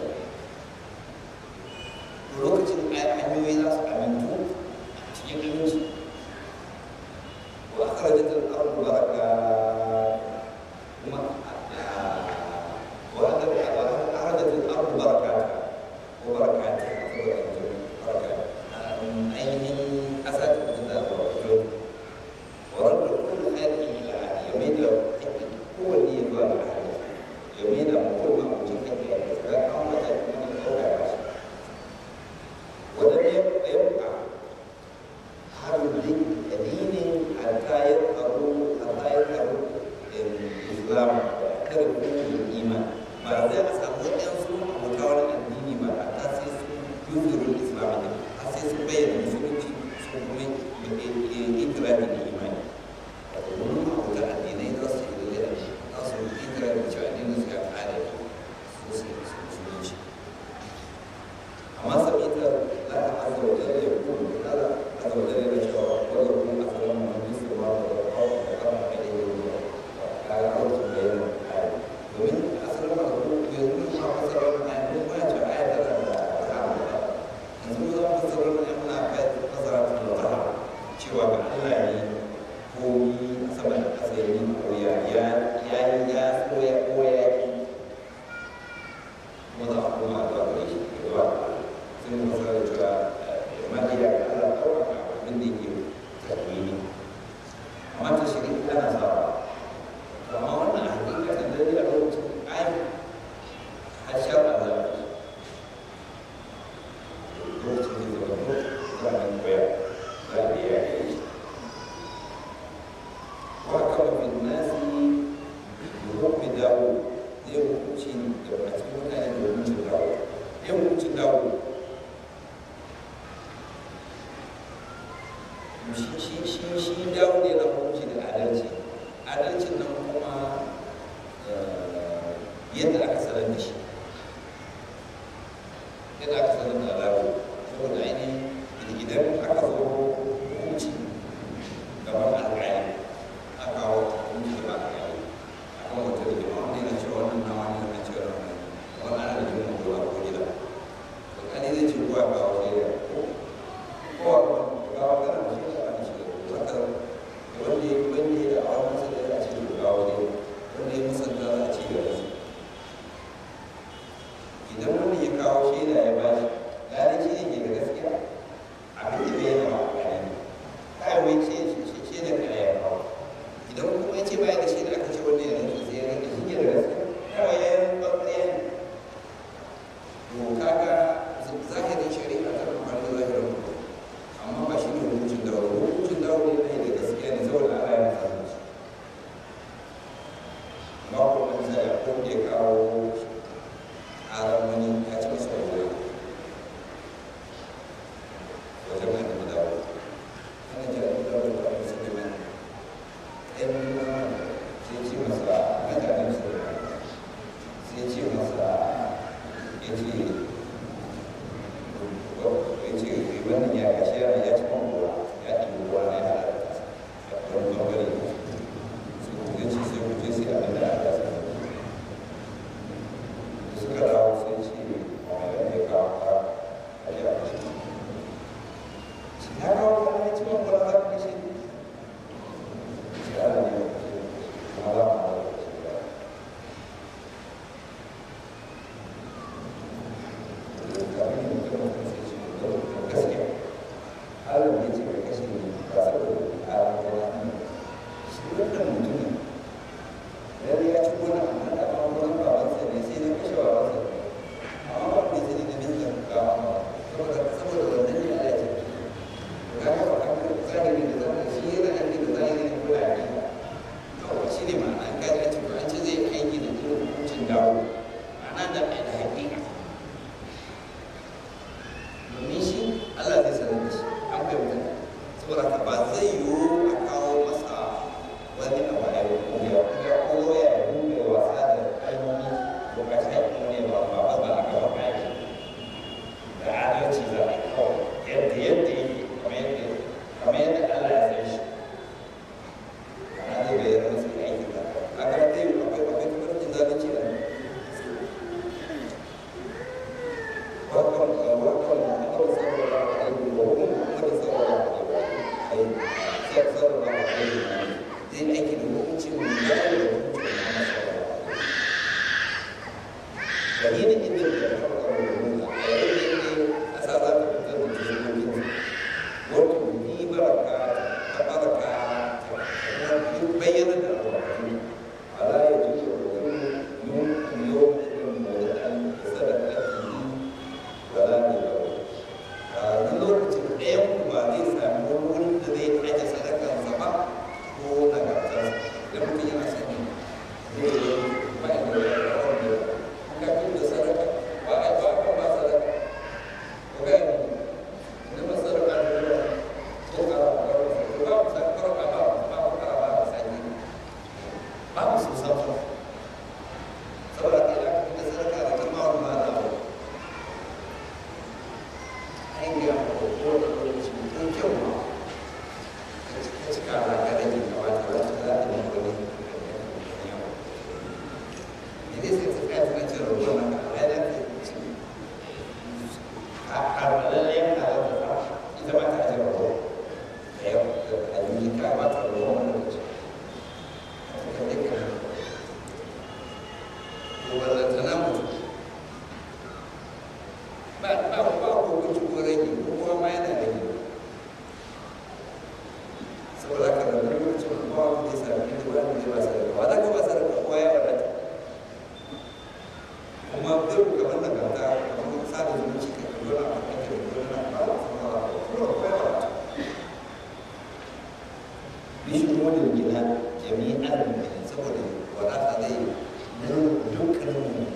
lokacin hanyoyi za su amintu cikin aminci wa akhrajat al-ardu baraka kuma wa akhrajat al-ardu barakata ko barakata ainihin ƙasa ta fitar da albarkatu warar da kullum aiki ila ya mai da kowanne ya zuwa da hali ya mai da mutum a mutum kake a ga an mata kuma da ɗauka ba shi wadda ya ɗauka harin addinin altayar tsaro altayar tsaro islam kada kuma iman ba zai a samu waɗansu abota wani addini ba a ta sai su yuzurin islam ne sai sun bayyana musulunci sun kuma ikirari da imani wato wani ma'auta addinai za su yi da za su ikirari da cewa addinin su ya kada su su musulunci amma sabita la azza wa jalla ya kuma Allah azza wa jalla ya cewa wanda kuma asalin wani su ma da kawo da kama kai da yau ka ga wasu bayyana domin asalin wanda kuma yanzu ma asalin wani ayyukan ma ya ce ayyatar da yanzu za mu tsaro ne muna kai fasara ta lura cewa ga Allah ne komi sama da ƙasa ya yi koya ya ya ya koya koya ki kuma za a koma zuwa gare shi zuwa sai mu fasara cewa magiya ga Allah kawai abin da yake tafiye amma ta shi ana sawa amma wannan hakikatan da ya lokacin ai har sha Allah وحكم في الناس بحكم داوود يوم كنتين يوم كان يوم داوود يوم كنتين داوود shi shi shi shi dawo ne na hukunci da adalci adalcin nan kuma yadda aka sanar da shi yadda aka sanar da alaƙa saboda ainihin idan aka zo hukunci gaban alƙali aka kawo hukunci gaban alƙali akan wata da jama'a wani yana cewa wannan na wani yana cewa wani ana da jama'a kowa ko gida alƙali zai ce kowa ba wa gida ko kowa ba wa gida ba shi da ba shi da wata wanda ya wanda ya da awon masa da ya ce ba wa gida wanda ya musanta za a ce ga wasu idan wani ya kawo shaida ya ba shi lalai shi ne ke da gaskiya abin da bai yana ba a ne kai wai ce ce da kai ya kawo idan kuma ya ce baya da shaida aka ce wanda ya rantsa sai ya rantsa shi ke da gaskiya kawai ya yi ɓarɓarya ne to kaga zahirin shari'a ta amfani da zahirin mutum amma ba shi ne hukuncin dawo hukuncin dawo ne da gaskiya ne saboda Allah ya rantsa shi amma kuma musa ya ko ya kawo aron wani ya ci masa wani wajen mai da dawo ana jira da dawo da wani su neman ɗan nuna sai ce masa na ganin su sai ce masa ya ce ya ce wannan ya kashe ya ci kwanwa ya ci ruwa na ya haɗa wani ɓangare ya ce sai kuce sai abin da aka sa da suka dawo sai ce mai wanda ya kawo ka a yi a kashe shi ya kawo ka ne cikin kula za ka kashe shi ala ne ya kashe kuma za mu hawa kashe ba kafin yin mutum sai ce gaskiya ala ne ce ka kashe ne ba saboda ala ko wani shi wannan mutumin dan ya ci gona amma da kuma gona babansa ne sai na kashe babansa amma ba mai sani da minta ga saboda saboda wannan ne Allah ya ce ga ga ba kan zahiri da zahiri shi yana aiki da zahiri ne ko ya yi to shi ne ma an ga ya ce an ce zai aiki da irin hukuncin dawo ana da da hakika domin shi Allah zai sanar da shi an fahimta saboda haka ba zai yiwu a kawo masa wani abu a yau ya ya koyo ya yi wasa da kalmomi lokacin haƙƙin ne ba ba ba ba a gaba ba yake da adalci za a yi kawai yadda yadda yake kamar yadda kamar yadda Allah ya san shi ana zai bayyana masa ya aiki da a ga zai akwai akwai tabbacin zalunci da wakon wakon wakon saboda a yi wa wakon saboda a yi saboda a yi zai aiki da hukuncin da ya da hukuncin da na sauwa da yi da inda da ya faɗa wa rumuna a yayin da ne a sa za ta fitar da jirgin wato ni baraka ta baraka ta bayyana da alwatu ala ya ji da wani yun kuyo irin mawuɗan sadakatun wala ne ba a nan lokacin ɗayan kuma zai sami wani wurin da zai aje sadakansa ba ko nagartar da mutum yana sani zai yi bayan da ya rawar da kafin da sadaka ba a ba ka ba sadaka ko ga ni da masarauta da ruwa ko ka ba ka ba ba sa ka ba ba ba ka ba ba sani ba mu su samu saboda kai da da sadaka da kuma ruwa da ba ai ga ko ko da ko kyau ma ka cika da ka rage kamata wata za ta yi wani ne sai ta kai tana cin ruwa na ka ya da ke ci a karbalar yana da wata ita ba ta ajiyar ruwa da yau da yi ka ba ta ruwa wani lokaci a cikin dukkan ruwan na mutu ba ba ba ko kuci ko rage ko kuma ma yana rage saboda haka da lokacin kuma wanda ya sami ne ba ne ba sarrafa ba za ka ba sarrafa kowa ya wadata kuma zai ku gaban da gata kamar sada zumunci ka ka dole a kake da dole na ba kuma ba kuma kowa ya wadata bishin wani gina jami'an da saboda wadata zai nan dukkanin mu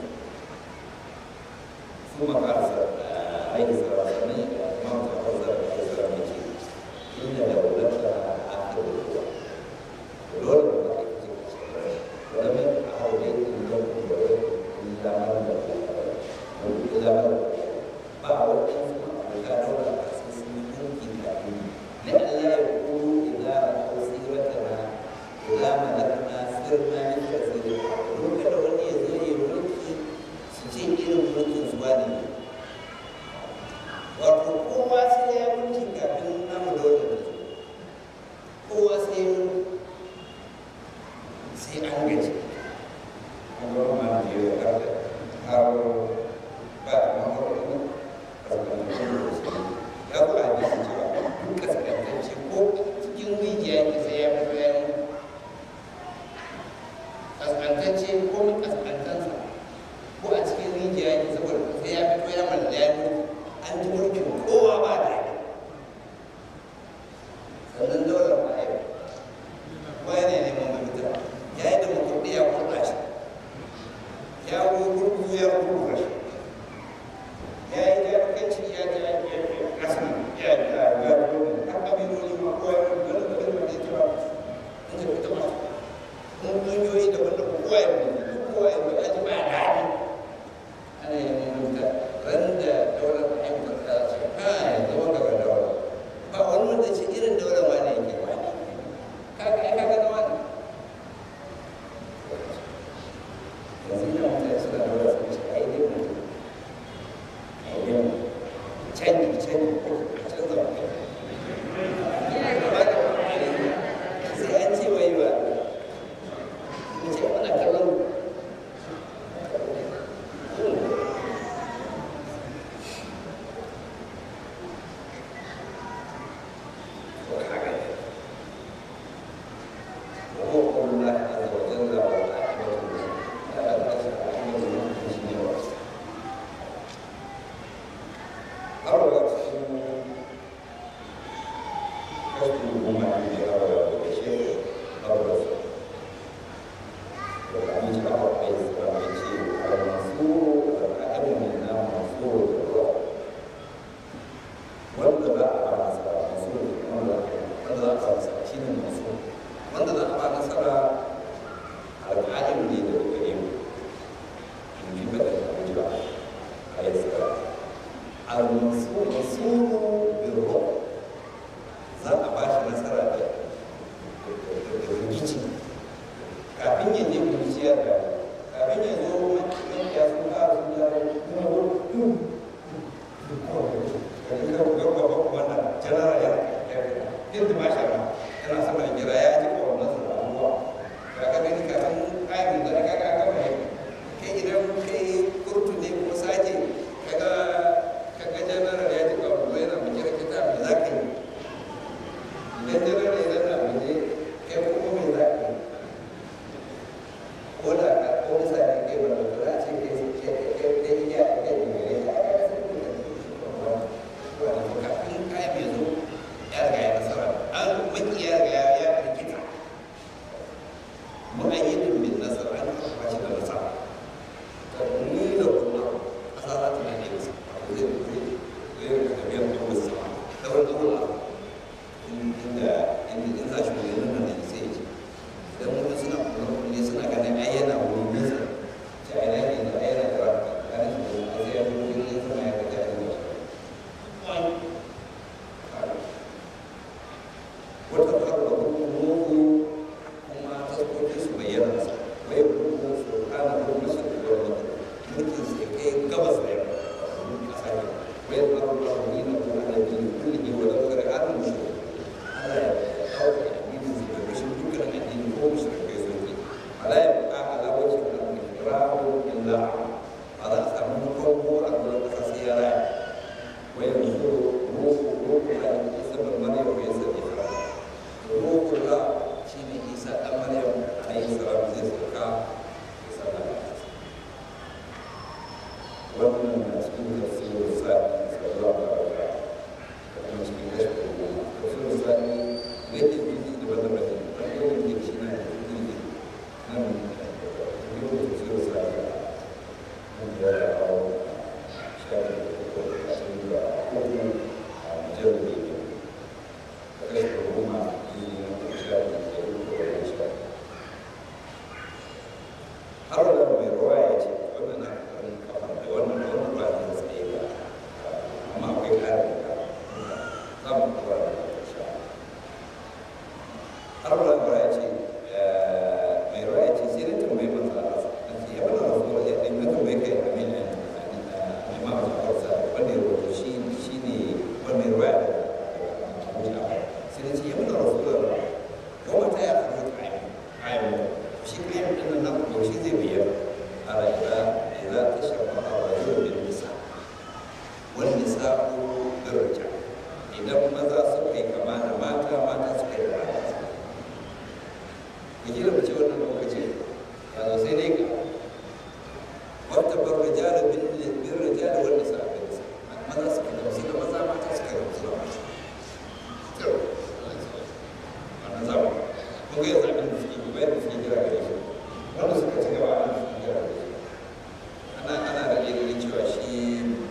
su makarsa aiki sarrafa sannan ya kuma ta kwazar da ya zara mai ke inda da wadata dole ba a yi wani a haure da kuma lamar da lamar ba a wani abuka dole a sun sun yanki da abin na Allah ya kuru ila a hausirata na ila malakna sirna min kasiri duka da wani ya zo ya mulki su ce irin mulkin zuwa ne wato kowa sai ya mulki kafin namu dole da su kowa sai sai an gaji an gaba ma da yau da har ba a mahaukacin kaskantaccen da su ya ba a bisa cewa duk kaskantacce ko cikin rijiya ne sai ya fito ya yi kaskantacce ko min kaskantansa ko a cikin rijiya ne saboda sai ya fito ya mallaya mulki an ji mulkin kowa ba da sannan dole ba a yi ba yana neman mafita ya yi da makurɗi ya kurɗa shi kowa ya mutu duk kowa ya mutu aji ba daɗi ana yin mutu ran da daular ayyukan ta ce kai zama gaba daular ba wani wanda ce irin daular wani yake wani kaga ai kaga na wani yanzu ina mutane suna daular sun ce ai dai mutu ai dai mutu canji canji ko canza mutu sai an ce wai ba ce ana kallon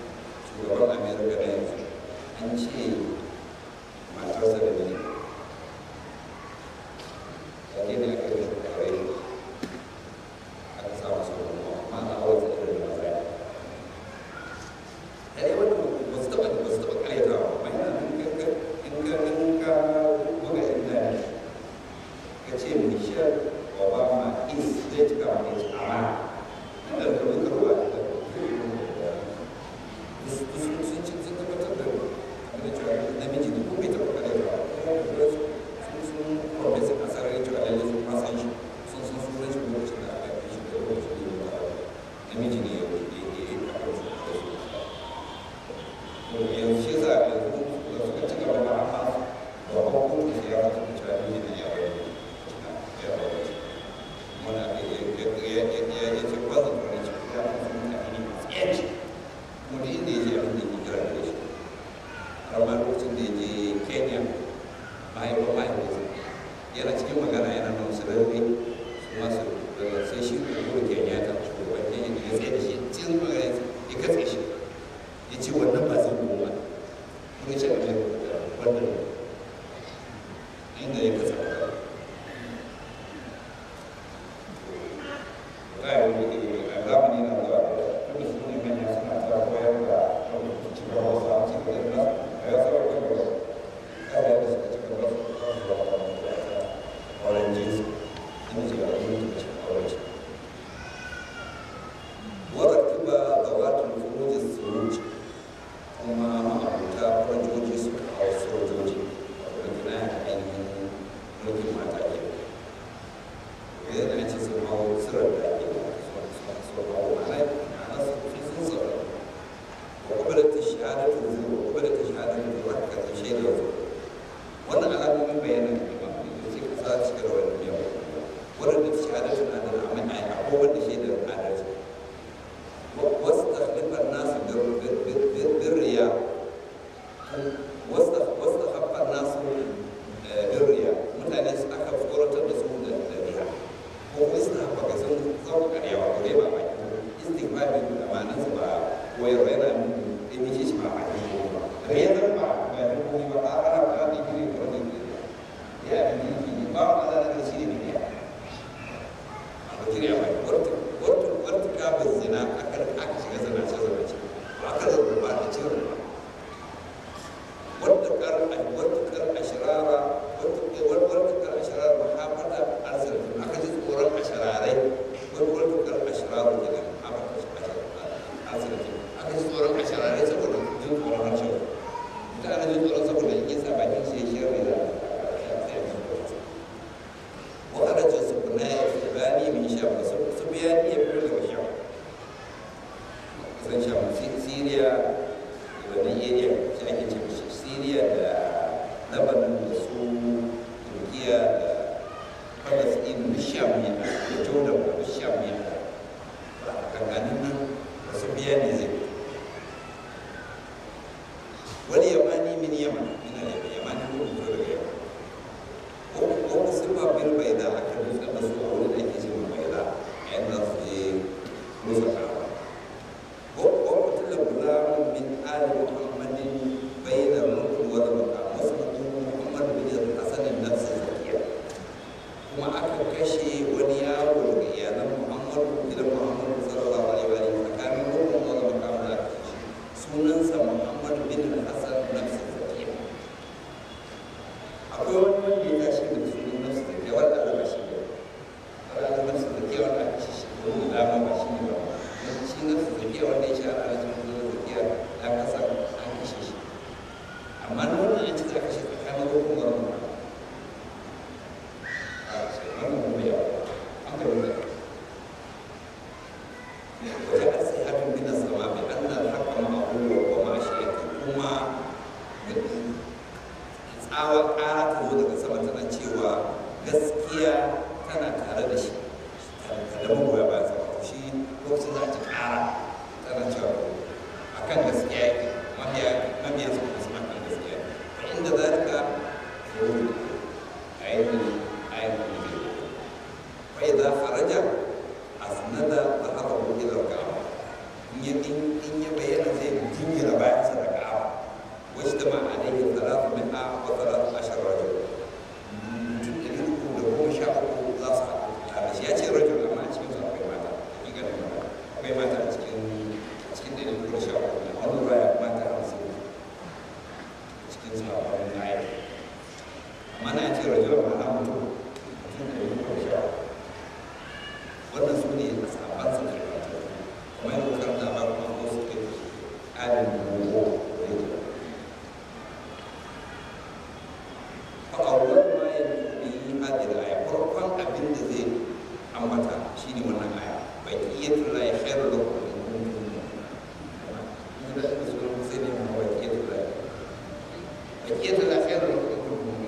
an ce matarsa da miji ya ya ce kwazon kwarai ce ya fi mutane ne masu yanci kuma da inda ya je abin da ke kira da shi har ma lokacin da ya je kenya mahaifin mahaifinsa yana cikin magana yana nan su rarrabe su masu sai shi kuma kenya ta shugaban kenya ya tsaye da shi cikin magana ya katse shi ya ce wannan ba zai goma kuma ce a mai wannan inda ya katse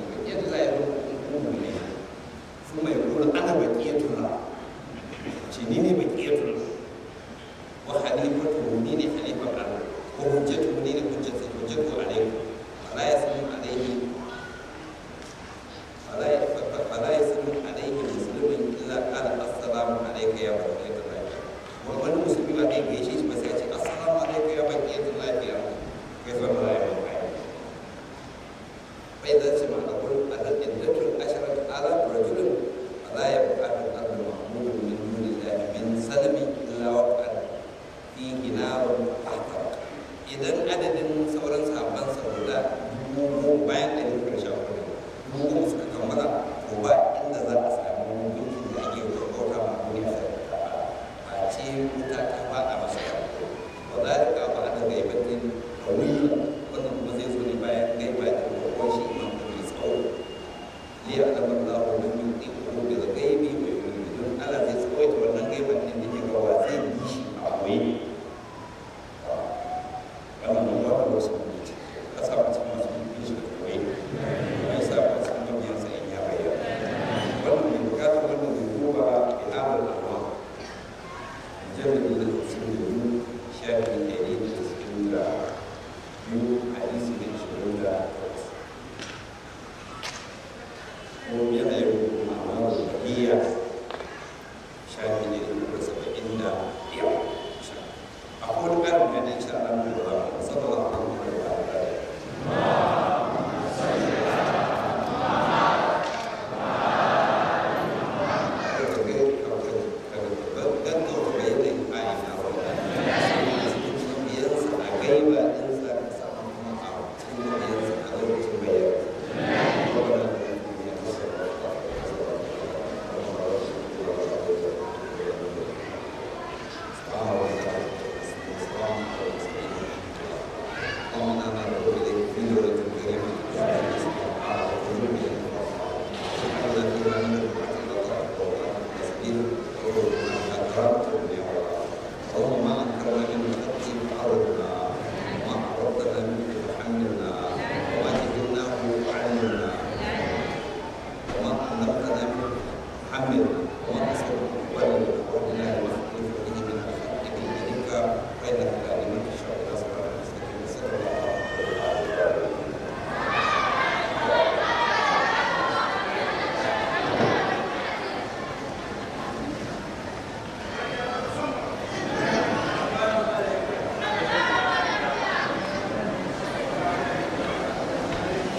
ثم يقول أنا بقية الله. assalamu alaikum ya baqiyatul lafiya wani musulmi ba zai gaishe shi ba sai ya ce assalamu alaikum ya baqiyatul lafiya kai fa ba ya ba bai da ce ma da kun adadin dakil asharat ala rajulin la yabqatu al-ardu mahmudun min dunillahi min salami illa waqad fihi narun ahtar idan adadin sauran sahabban sa guda dubu bayan da duka sha hudu dubu suka kammala ko ba inda za a samu gunkin da ake bauta ma duniya a ce wuta ta fada masa wa zalika ba da gaibatin kawila wannan kuma zai zo ne bayan gaiba da ko shi imam da mai tsawo li ya'lamu Allahu man yuqimu bil ghaibi wa yuridun ala zai tsawaita wannan gaiban din da ke gawa zai yi shi a koyi wannan ne ba da wasu mutunci ka sa mutum masu mutunci shi da koyi ya sa ba su kuma biyan sa in ya bayyana wannan mai bukatar wannan zai duba bi'amul alwa jami'in da su da yi shafi ɗari da sittin da biyu hadisi da ishirin da takwas ko yana yin ma'amar bahiyya shafi ne da kuma saba'in da biyar akwai wani ƙarin ganin sha Allah da ba a sallallahu alaihi wa sallam Amin.